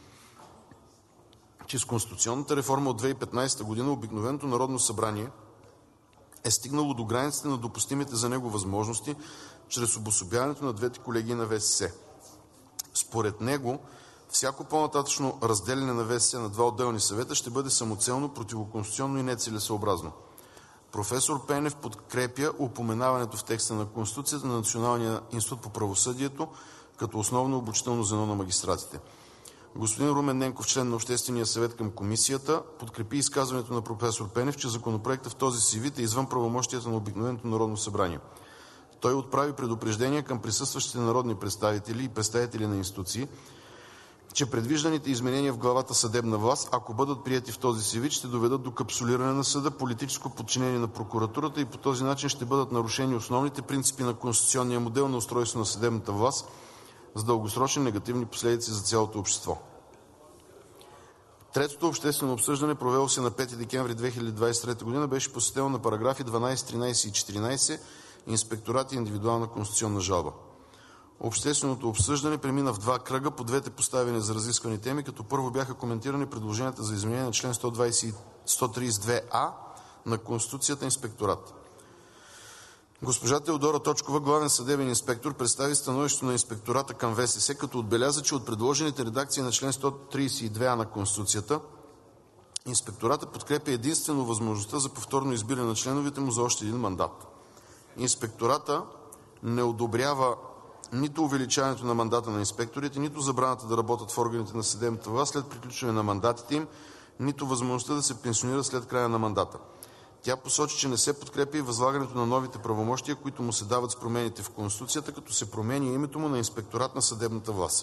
че с конституционната реформа от 2015 година обикновеното Народно събрание е стигнало до границите на допустимите за него възможности чрез обособяването на двете колегии на ВСС. Според него, всяко по-нататъчно разделяне на ВСС на два отделни съвета ще бъде самоцелно, противоконституционно и нецелесъобразно. Професор Пенев подкрепя упоменаването в текста на Конституцията на Националния институт по правосъдието като основно обучително звено на магистратите. Господин Румен Ненков, член на Обществения съвет към комисията, подкрепи изказването на професор Пенев, че законопроектът в този си вид е извън правомощията на обикновеното Народно събрание. Той отправи предупреждение към присъстващите народни представители и представители на институции, че предвижданите изменения в главата съдебна власт, ако бъдат приети в този си вид, ще доведат до капсулиране на съда, политическо подчинение на прокуратурата и по този начин ще бъдат нарушени основните принципи на конституционния модел на устройство на съдебната власт с дългосрочни негативни последици за цялото общество. Третото обществено обсъждане, провело се на 5 декември 2023 г., беше посветено на параграфи 12, 13 и 14 Инспекторат и индивидуална конституционна жалба. Общественото обсъждане премина в два кръга по двете поставени за разисквани теми, като първо бяха коментирани предложенията за изменение на член 132а на Конституцията Инспекторат. Госпожа Теодора Точкова, главен съдебен инспектор, представи становището на Инспектората към ВСС, като отбеляза, че от предложените редакции на член 132а на Конституцията, Инспектората подкрепя единствено възможността за повторно избиране на членовете му за още един мандат. Инспектората не одобрява нито увеличаването на мандата на инспекторите, нито забраната да работят в органите на съдебната власт след приключване на мандатите им, нито възможността да се пенсионират след края на мандата. Тя посочи, че не се подкрепя и възлагането на новите правомощия, които му се дават с промените в Конституцията, като се променя името му на Инспекторат на съдебната власт.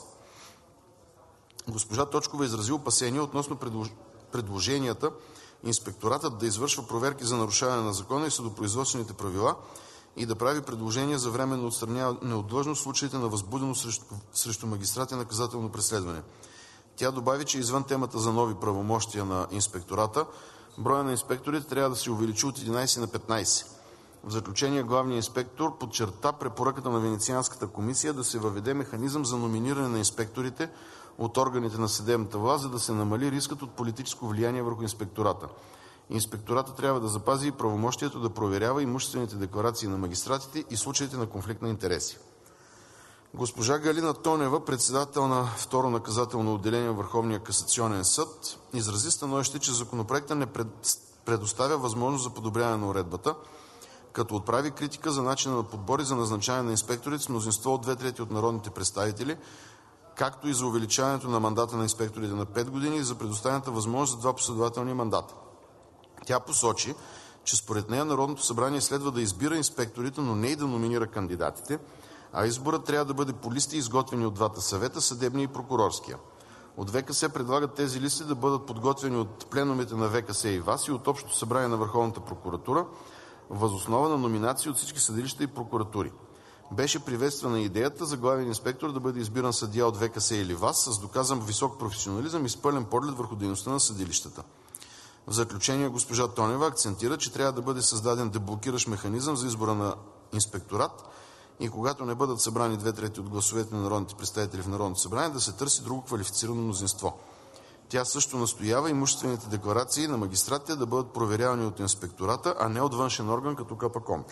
Госпожа Точкова изрази опасения относно предложенията Инспекторатът да извършва проверки за нарушаване на закона и съдопроизводствените правила и да прави предложения за временно отстраняване от длъжност в случаите на възбудено срещу магистрати наказателно преследване. Тя добави, че извън темата за нови правомощия на Инспектората, броя на инспекторите трябва да се увеличи от 11 на 15. В заключение главният инспектор подчерта препоръката на Венецианската комисия да се въведе механизъм за номиниране на инспекторите от органите на съдебната власт, за да се намали рискът от политическо влияние върху Инспектората. Инспектората трябва да запази и правомощието да проверява имуществените декларации на магистратите и случаите на конфликт на интереси. Госпожа Галина Тонева, председател на второ наказателно отделение в Върховния касационен съд, изрази становище, че законопроектът не предоставя възможност за подобряване на уредбата, като отправи критика за начина на подбор и за назначаване на инспекторите с мнозинство от 2/3 от народните представители, както и за увеличаването на мандата на инспекторите на 5 години и за предоставената възможност за 2 последователни мандата. Тя посочи, че според нея Народното събрание следва да избира инспекторите, но не и да номинира кандидатите, а изборът трябва да бъде по листи, изготвени от двата съвета, съдебния и прокурорския. От ВКС предлагат тези листи да бъдат подготвени от пленумите на ВКС и ВАС и от Общото събрание на Върховната прокуратура въз основа на номинации от всички съдилища и прокуратури. Беше приветствана идеята за главен инспектор да бъде избиран съдия от ВКС или ВАС с доказан висок професионализъм и с пълен поглед върху дейността на съдилищата. В заключение госпожа Тонева акцентира, че трябва да бъде създаден деблокиращ механизъм за избора на инспекторат и когато не бъдат събрани 2/3 от гласовете на народните представители в Народното събрание, да се търси друго квалифицирано мнозинство. Тя също настоява имуществените декларации на магистратите да бъдат проверявани от инспектората, а не от външен орган като КПКОНПИ.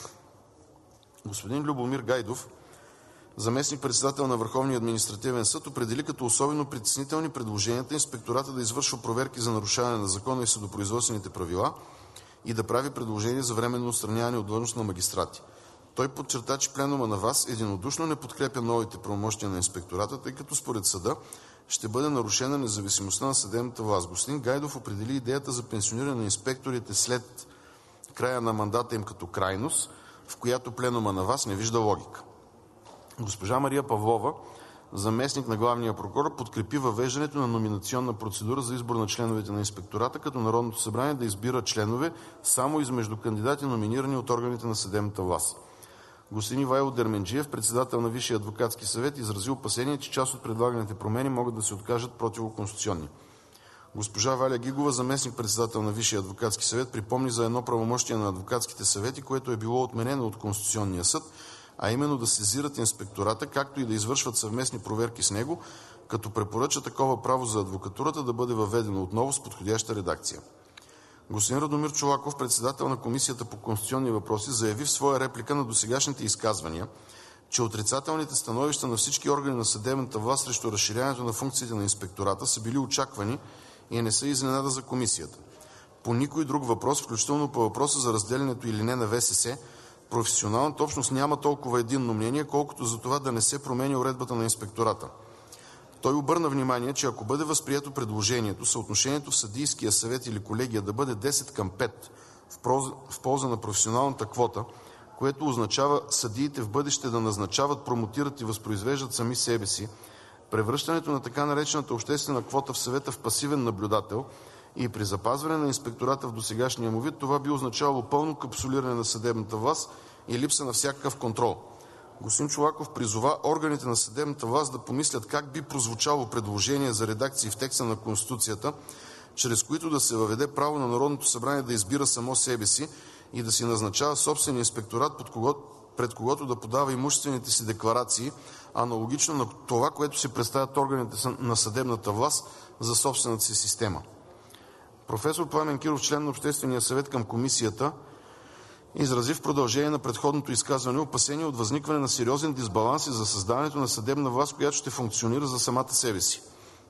Господин Любомир Гайдов, заместник-председател на Върховния административен съд, определи като особено притеснителни предложенията Инспектората да извършва проверки за нарушаване на закона и съдопроизводствените правила и да прави предложения за временно отстраняване от длъжност на магистрати. Той подчерта, че пленума на ВАС единодушно не подкрепя новите правомощия на Инспектората, тъй като според съда ще бъде нарушена независимостта на съдебната власт. Господин Гайдов определи идеята за пенсиониране на инспекторите след края на мандата им като крайност, в която пленума на ВАС не вижда логика. Госпожа Мария Павлова, заместник на главния прокурор, подкрепи въвеждането на номинационна процедура за избор на членовете на инспектората, като Народното събрание да избира членове само измежду кандидати, номинирани от органите на съдебната власт. Господин Ивайло Дерменджиев, председател на Висшия адвокатски съвет, изрази опасение, че част от предлаганите промени могат да се окажат противоконституционни. Госпожа Валя Гигова, заместник-председател на Висшия адвокатски съвет, припомни за едно правомощие на адвокатските съвети, което е било отменено от Конституционния съд, а именно да сезират инспектората, както и да извършват съвместни проверки с него, като препоръча такова право за адвокатурата да бъде въведено отново с подходяща редакция. Господин Радомир Чолаков, председател на Комисията по конституционни въпроси, заяви в своя реплика на досегашните изказвания, че отрицателните становища на всички органи на съдебната власт срещу разширяването на функциите на инспектората са били очаквани и не са изненада за комисията. По никой друг въпрос, включително по въпроса за разделянето или не на ВСС, професионалната общност няма толкова единно мнение, колкото за това да не се променя уредбата на инспектората. Той обърна внимание, че ако бъде възприето предложението, съотношението в съдийския съвет или колегия да бъде 10:5 в полза на професионалната квота, което означава съдиите в бъдеще да назначават, промотират и възпроизвеждат сами себе си, превръщането на така наречената обществена квота в съвета в пасивен наблюдател и при запазване на инспектората в досегашния му вид, това би означавало пълно капсулиране на съдебната власт и липса на всякакъв контрол. Господин Чолаков призова органите на съдебната власт да помислят как би прозвучало предложение за редакции в текста на Конституцията, чрез които да се въведе право на Народното събрание да избира само себе си и да си назначава собствен инспекторат, пред когото да подава имуществените си декларации, аналогично на това, което си представят органите на съдебната власт за собствената си система. Професор Пламен Киров, член на Обществения съвет към комисията, изрази в продължение на предходното изказване опасение от възникване на сериозен дисбаланс и за създаването на съдебна власт, която ще функционира за самата себе си.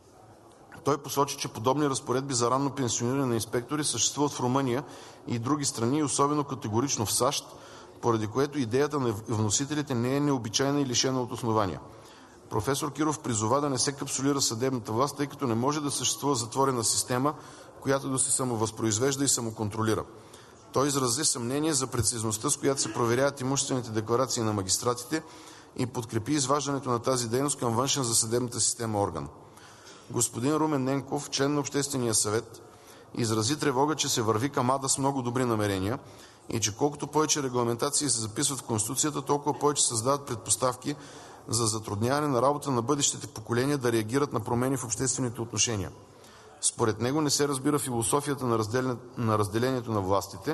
Той посочи, че подобни разпоредби за ранно пенсиониране на инспектори съществуват в Румъния и други страни, и особено категорично в САЩ, поради което идеята на вносителите не е необичайна и лишена от основания. Професор Киров призова да не се капсулира съдебната власт, тъй като не може да съществува затворена система, която да се самовъзпроизвежда и самоконтролира. Той изрази съмнение за прецизността, с която се проверяват имуществените декларации на магистратите, и подкрепи изваждането на тази дейност към външен за съдебната система орган. Господин Румен Ненков, член на Обществения съвет, изрази тревога, че се върви към ада с много добри намерения и че колкото повече регламентации се записват в Конституцията, толкова повече създават предпоставки за затрудняване на работа на бъдещите поколения да реагират на промени в обществените отношения. Според него не се разбира философията на разделението на властите,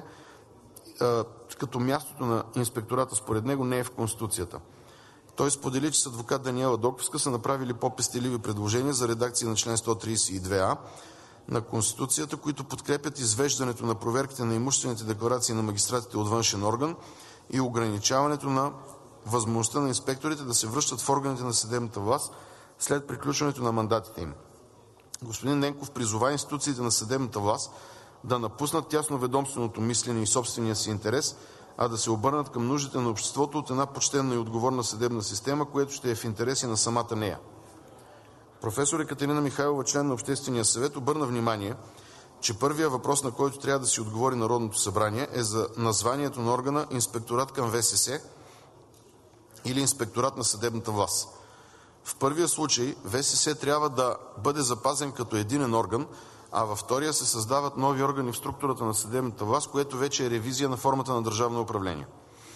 като мястото на инспектората според него не е в Конституцията. Той сподели, че с адвокат Даниела Доковска са направили по-пестеливи предложения за редакция на член 132а на Конституцията, които подкрепят извеждането на проверките на имуществените декларации на магистратите от външен орган и ограничаването на възможността на инспекторите да се връщат в органите на съдебната власт след приключването на мандатите им. Господин Ненков призова институциите на съдебната власт да напуснат тясноведомственото мислене и собствения си интерес, а да се обърнат към нуждите на обществото от една почтенна и отговорна съдебна система, което ще е в интереси на самата нея. Професор Екатерина Михайлова, член на Обществения съвет, обърна внимание, че първият въпрос, на който трябва да си отговори Народното събрание, е за названието на органа инспекторат към ВСС или инспекторат на съдебната власт. В първия случай ВСС трябва да бъде запазен като единен орган, а във втория се създават нови органи в структурата на съдебната власт, което вече е ревизия на формата на държавно управление.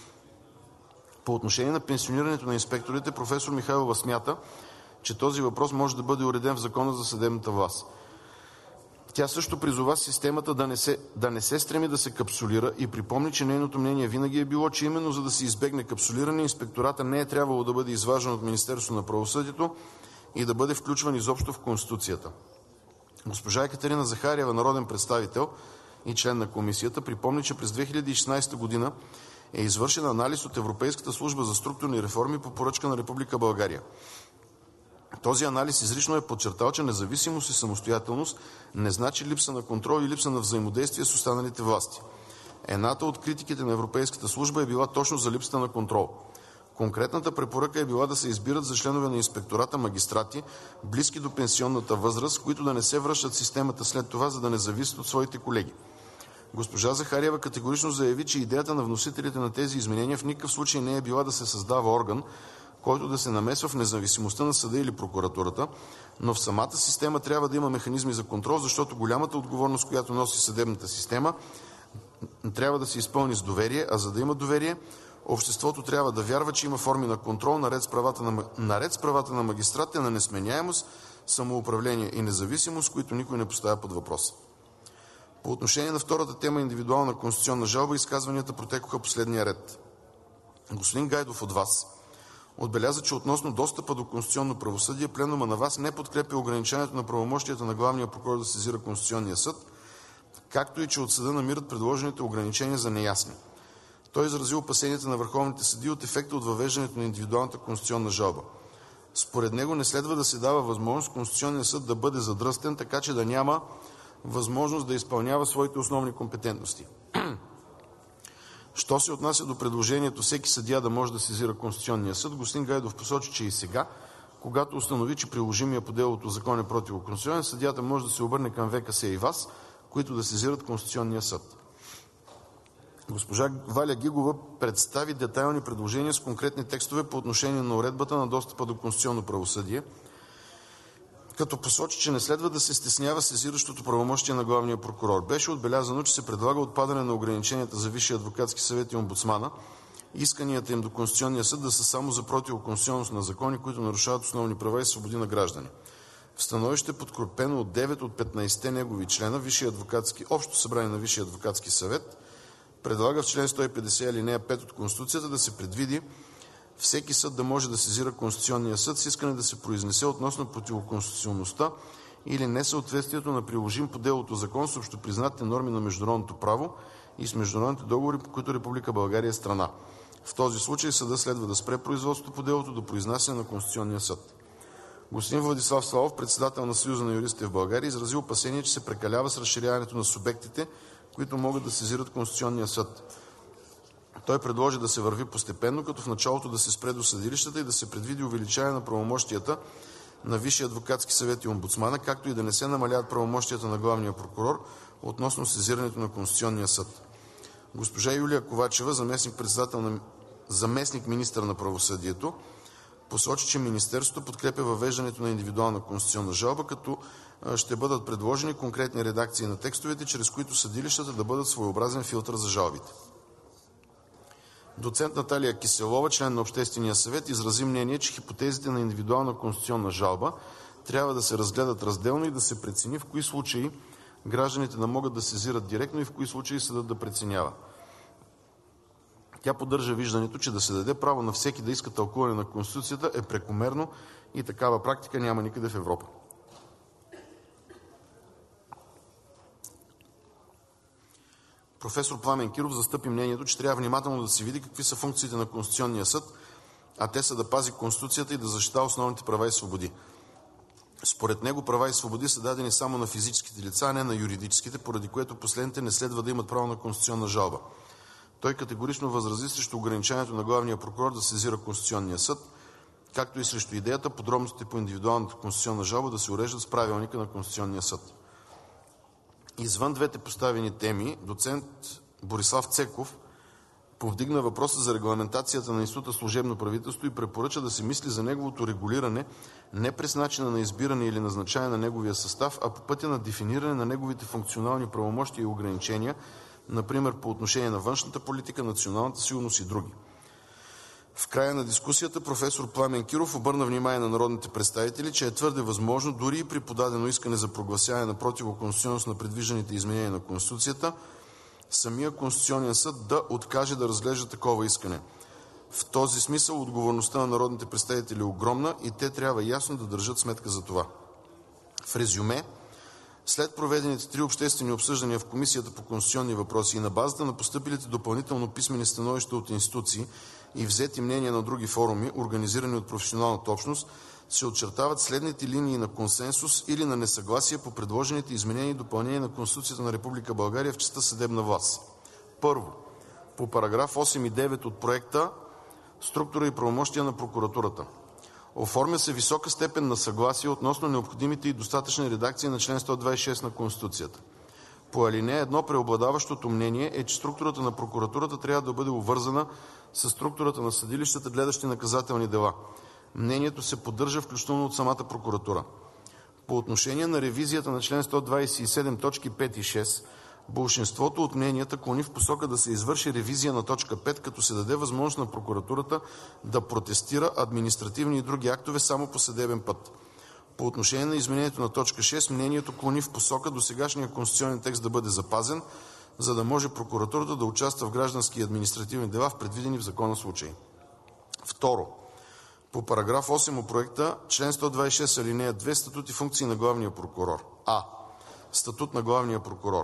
По отношение на пенсионирането на инспекторите, професор Михайлова смята, че този въпрос може да бъде уреден в Закона за съдебната власт. Тя също призова системата да не се стреми да се капсулира и припомни, че нейното мнение винаги е било, че именно за да се избегне капсулиране, инспектората не е трябвало да бъде изваждан от Министерството на правосъдието и да бъде включван изобщо в Конституцията. Госпожа Екатерина Захариева, народен представител и член на комисията, припомни, че през 2016 година е извършен анализ от Европейската служба за структурни реформи по поръчка на Република България. Този анализ изрично е подчертал, че независимост и самостоятелност не значи липса на контрол и липса на взаимодействие с останалите власти. Едната от критиките на Европейската служба е била точно за липсата на контрол. Конкретната препоръка е била да се избират за членове на инспектората магистрати, близки до пенсионната възраст, които да не се връщат в системата след това, за да не зависят от своите колеги. Госпожа Захариева категорично заяви, че идеята на вносителите на тези изменения в никакъв случай не е била да се създава орган, който да се намесва в независимостта на съда или прокуратурата, но в самата система трябва да има механизми за контрол, защото голямата отговорност, която носи съдебната система, трябва да се изпълни с доверие, а за да има доверие, обществото трябва да вярва, че има форми на контрол, наред с правата на магистратите на несменяемост, самоуправление и независимост, които никой не поставя под въпрос. По отношение на втората тема, индивидуална конституционна жалба, изказванията протекоха последния ред. Господин Гайдов от ВАС отбеляза, че относно достъпа до конституционно правосъдие, пленума на ВАС не подкрепя ограничаването на правомощията на главния прокурор да сезира Конституционния съд, както и че от съда намират предложените ограничения за неясни. Той изрази опасенията на върховните съдии от ефекта от въвеждането на индивидуалната конституционна жалба. Според него не следва да се дава възможност Конституционният съд да бъде задръстен, така че да няма възможност да изпълнява своите основни компетентности. Що се отнася до предложението всеки съдия да може да сезира Конституционния съд, господин Гайдов посочи, че и сега, когато установи, че приложимия по делото закон е противоконституционен, съдията може да се обърне към ВКС и ВАС, които да сезират Конституционния съд. Госпожа Валя Гигова представи детайлни предложения с конкретни текстове по отношение на уредбата на достъпа до конституционно правосъдие, като посочи, че не следва да се стеснява сезиращото правомощие на главния прокурор. Беше отбелязано, че се предлага отпадане на ограниченията за Висшия адвокатски съвет и омбудсмана, исканията им до Конституционния съд да са само за противоконституционност на закони, които нарушават основни права и свободи на граждани. В становище, подкрепено от 9 от 15-те негови члена, Общо събрание на Висшия адвокатски съвет предлага в член 150 алинея 5 от Конституцията да се предвиди всеки съд да може да сезира Конституционния съд с искане да се произнесе относно противоконституционността или несъответствието на приложим по делото закон с общопризнатите норми на международното право и с международните договори, по които Република България е страна. В този случай съдът следва да спре производството по делото до произнасяне на Конституционния съд. Господин Владислав Славов, председател на Съюза на юристите в България, изрази опасение, че се прекалява с разширяването на субектите, които могат да сезират Конституционния съд. Той предложи да се върви постепенно, като в началото да се спре до съдилищата и да се предвиди увеличаване на правомощията на Висшия адвокатски съвет и омбудсмана, както и да не се намаляват правомощията на главния прокурор относно сезирането на Конституционния съд. Госпожа Юлия Ковачева, заместник-министър на правосъдието, посочи, че Министерството подкрепя въвеждането на индивидуална конституционна жалба, като ще бъдат предложени конкретни редакции на текстовете, чрез които съдилищата да бъдат своеобразен филтър за жалбите. Доцент Наталия Киселова, член на Обществения съвет, изрази мнение, че хипотезите на индивидуална конституционна жалба трябва да се разгледат разделно и да се прецени в кои случаи гражданите да могат да сезират директно и в кои случаи съдът да преценява. Тя поддържа виждането, че да се даде право на всеки да иска тълкуване на Конституцията е прекомерно и такава практика няма никъде в Европа. Професор Пламен Киров застъпи мнението, че трябва внимателно да се види какви са функциите на Конституционния съд, а те са да пази Конституцията и да защитава основните права и свободи. Според него права и свободи са дадени само на физическите лица, а не на юридическите, поради което последните не следва да имат право на конституционна жалба. Той категорично възрази срещу ограничаването на главния прокурор да сезира Конституционния съд, както и срещу идеята подробностите по индивидуалната конституционна жалба да се уреждат с правилника на Конституционния съд. Извън двете поставени теми, доцент Борислав Цеков повдигна въпроса за регламентацията на института служебно правителство и препоръча да се мисли за неговото регулиране не през начина на избиране или назначаване на неговия състав, а по пътя на дефиниране на неговите функционални правомощия и ограничения, например по отношение на външната политика, националната сигурност и други. В края на дискусията професор Пламен Киров обърна внимание на народните представители, че е твърде възможно, дори и при подадено искане за прогласяване на противоконституционност на предвижданите изменения на Конституцията, самия Конституционен съд да откаже да разглежда такова искане. В този смисъл отговорността на народните представители е огромна и те трябва ясно да държат сметка за това. В резюме, след проведените 3 обществени обсъждания в Комисията по конституционни въпроси и на базата на постъпилите допълнително писмени становища от институции и взети мнения на други форуми, организирани от професионалната общност, се очертават следните линии на консенсус или на несъгласие по предложените изменения и допълнения на Конституцията на Република България в частта съдебна власт. Първо, по параграф 8 и 9 от проекта структура и правомощия на прокуратурата. Оформя се висока степен на съгласие относно необходимите и достатъчни редакции на член 126 на Конституцията. По алинея 1 преобладаващото мнение е, че структурата на прокуратурата трябва да бъде обвързана с структурата на съдилищата, гледащи наказателни дела. Мнението се поддържа включително от самата прокуратура. По отношение на ревизията на чл. 127, точки 5 и 6, болшинството от мненията клони в посока да се извърши ревизия на точка 5, като се даде възможност на прокуратурата да протестира административни и други актове само по съдебен път. По отношение на изменението на точка 6, мнението клони в посока досегашния конституционен текст да бъде запазен, за да може прокуратурата да участва в граждански и административни дела в предвидени в закона случаи. Второ, по параграф 8 от проекта, чл. 126 алинея 2, статут и функции на главния прокурор. А. Статут на главния прокурор.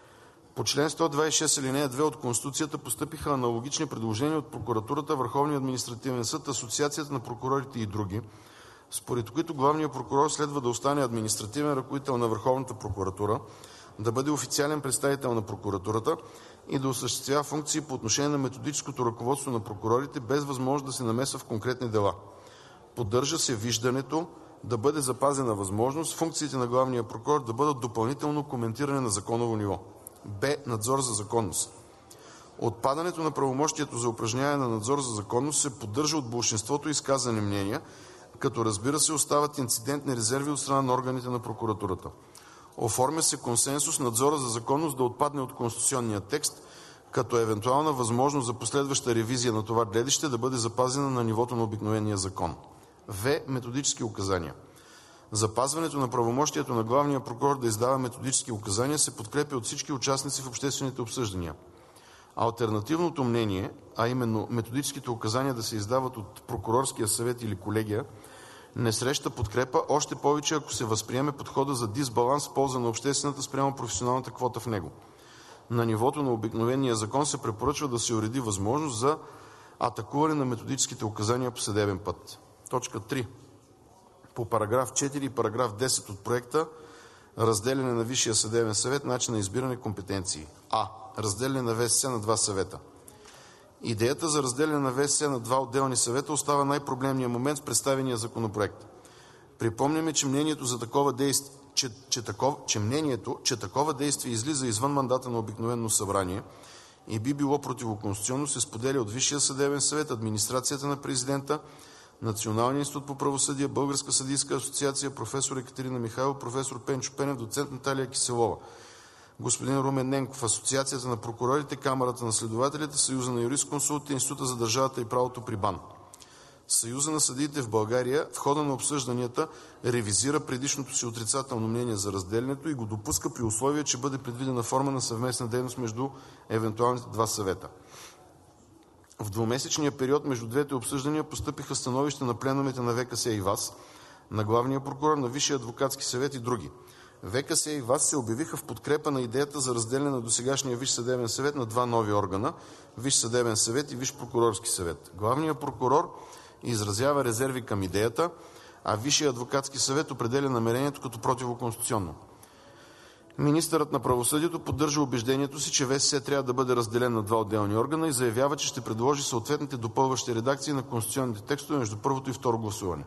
По чл. 126 алинея 2 от Конституцията постъпиха аналогични предложения от прокуратурата, Върховния административен съд, Асоциацията на прокурорите и други, според които главният прокурор следва да остане административен ръководител на Върховната прокуратура, да бъде официален представител на прокуратурата и да осъществява функции по отношение на методическото ръководство на прокурорите, без възможност да се намесва в конкретни дела. Поддържа се виждането да бъде запазена възможност функциите на главния прокурор да бъдат допълнително коментирани на законово ниво. Б. Надзор за законност. Отпадането на правомощието за упражняване на надзор за законност се поддържа от болшинството изказани мнения, като разбира се остават инцидентни резерви от страна на органите на прокуратурата. Оформя се консенсус надзора за законност да отпадне от конституционния текст, като евентуална възможност за последваща ревизия на това гледище да бъде запазена на нивото на обикновения закон. В. Методически указания. Запазването на правомощието на главния прокурор да издава методически указания се подкрепя от всички участници в обществените обсъждания. Алтернативното мнение, а именно методическите указания да се издават от прокурорския съвет или колегия, не среща подкрепа, още повече ако се възприеме подхода за дисбаланс в полза на обществената спрямо професионалната квота в него. На нивото на обикновения закон се препоръчва да се уреди възможност за атакуване на методическите указания по съдебен път. Точка 3. По параграф 4 и параграф 10 от проекта разделяне на Висшия съдебен съвет, начин на избиране, компетенции. А. Разделяне на ВСС на два съвета. Идеята за разделяне на ВСС на два отделни съвета остава най-проблемният момент в представения законопроект. Припомняме, че мнението за такова действие, че такова действие излиза извън мандата на обикновено събрание и би било противоконституционно, се споделя от Висшия съдебен съвет, администрацията на президента, Националния институт по правосъдие, Българска съдийска асоциация, професор Екатерина Михайлова, професор Пенчо Пенев, доцент Наталия Киселова, господин Румен Ненков, Асоциацията на прокурорите, Камарата на следователите, Съюза на юрисконсултите, Института за държавата и правото при БАН. Съюза на съдиите в България в хода на обсъжданията ревизира предишното си отрицателно мнение за разделянето и го допуска при условие, че бъде предвидена форма на съвместна дейност между евентуалните два съвета. В двумесечния период между двете обсъждания постъпиха становища на пленумите на ВКС и ВАС, на главния прокурор, на Висшия адвокатски съвет и други. ВКС и ВАС се обявиха в подкрепа на идеята за разделяне на досегашния Висш съдебен съвет на два нови органа – Висш съдебен съвет и Висш прокурорски съвет. Главният прокурор изразява резерви към идеята, а Висшият адвокатски съвет определя намерението като противоконституционно. Министърът на правосъдието поддържа убеждението си, че ВСС трябва да бъде разделен на два отделни органа и заявява, че ще предложи съответните допълващи редакции на конституционните текстове между първото и второ гласуване.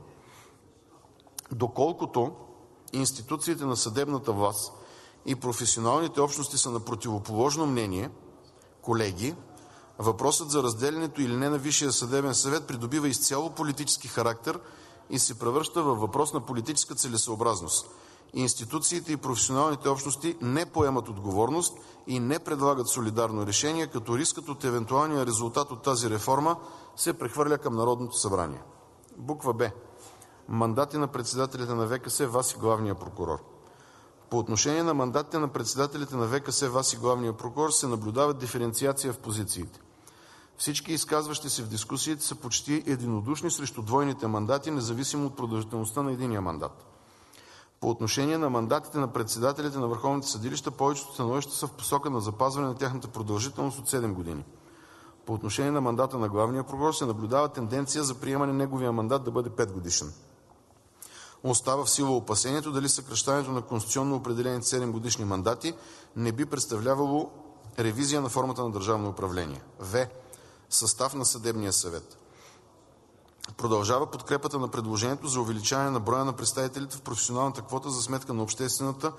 Доколкото институциите на съдебната власт и професионалните общности са на противоположно мнение, колеги, въпросът за разделянето или не на Висшия съдебен съвет придобива изцяло политически характер и се превръща във въпрос на политическа целесъобразност. Институциите и професионалните общности не поемат отговорност и не предлагат солидарно решение, като рискът от евентуалния резултат от тази реформа се прехвърля към Народното събрание. Буква Б. Мандати на председателите на ВКС, ВАС и главния прокурор. По отношение на мандатите на председателите на ВКС, ВАС и главния прокурор се наблюдава диференциация в позициите. Всички изказващи се в дискусиите са почти единодушни срещу двойните мандати, независимо от продължителността на единия мандат. По отношение на мандатите на председателите на върховните съдилища, повечето становища са в посока на запазване на тяхната продължителност от 7 години. По отношение на мандата на главния прокурор се наблюдава тенденция за приемане неговия мандат да бъде 5 годишен. Остава в сила опасението дали съкращаването на конституционно определените 7 годишни мандати не би представлявало ревизия на формата на държавно управление. В. Състав на съдебния съвет. Продължава подкрепата на предложението за увеличаване на броя на представителите в професионалната квота за сметка на обществената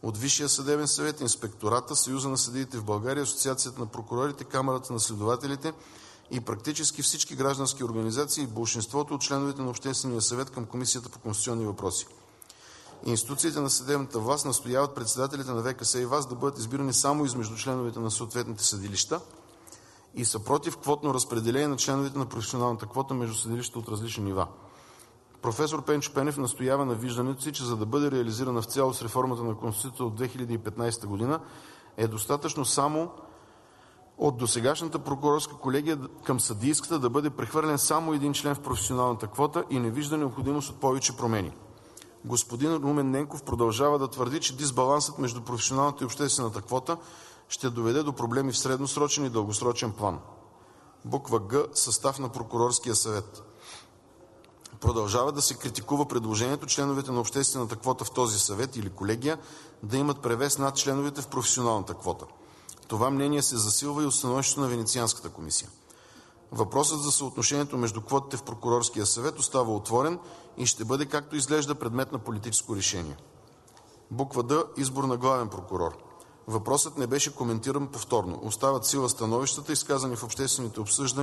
от Висшия съдебен съвет, Инспектората, Съюза на съдиите в България, Асоциацията на прокурорите, Камарата на следователите и практически всички граждански организации и болшинството от членовете на Обществения съвет към Комисията по конституционни въпроси. Институциите на съдебната власт настояват председателите на ВКС и ВАС да бъдат избирани само измежду членовете на съответните съдилища и са против квотно разпределение на членовете на професионалната квота между съдилища от различни нива. Професор Пенчо Пенев настоява на виждането си, че за да бъде реализирана в цялост реформата на Конституцията от 2015 година, е достатъчно само от досегашната прокурорска колегия към съдийската да бъде прехвърлен само един член в професионалната квота и не вижда необходимост от повече промени. Господин Румен Ненков продължава да твърди, че дисбалансът между професионалната и обществената квота ще доведе до проблеми в средносрочен и дългосрочен план. Буква Г. Състав на прокурорския съвет. Продължава да се критикува предложението членовете на обществената квота в този съвет или колегия да имат превес над членовете в професионалната квота. Това мнение се засилва и от становището на Венецианската комисия. Въпросът за съотношението между квотите в прокурорския съвет остава отворен и ще бъде, както изглежда, предмет на политическо решение. Буква Д. Избор на главен прокурор. Въпросът не беше коментиран повторно. Остават сила становищата, изказани в обществените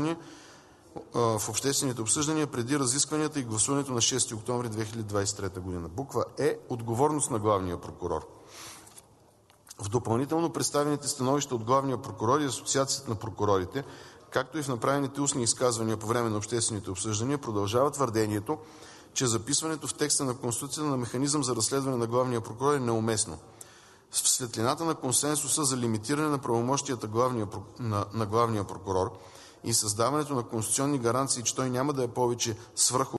обсъждания преди разискванията и гласуването на 6 октомври 2023 година. Буква Е. Отговорност на главния прокурор. В допълнително представените становища от главния прокурор и Асоциацията на прокурорите, както и в направените устни изказвания по време на обществените обсъждания, продължава твърдението, че записването в текста на Конституцията на механизъм за разследване на главния прокурор е неуместно. В светлината на консенсуса за лимитиране на правомощията на главния прокурор и създаването на конституционни гаранции, че той няма да е повече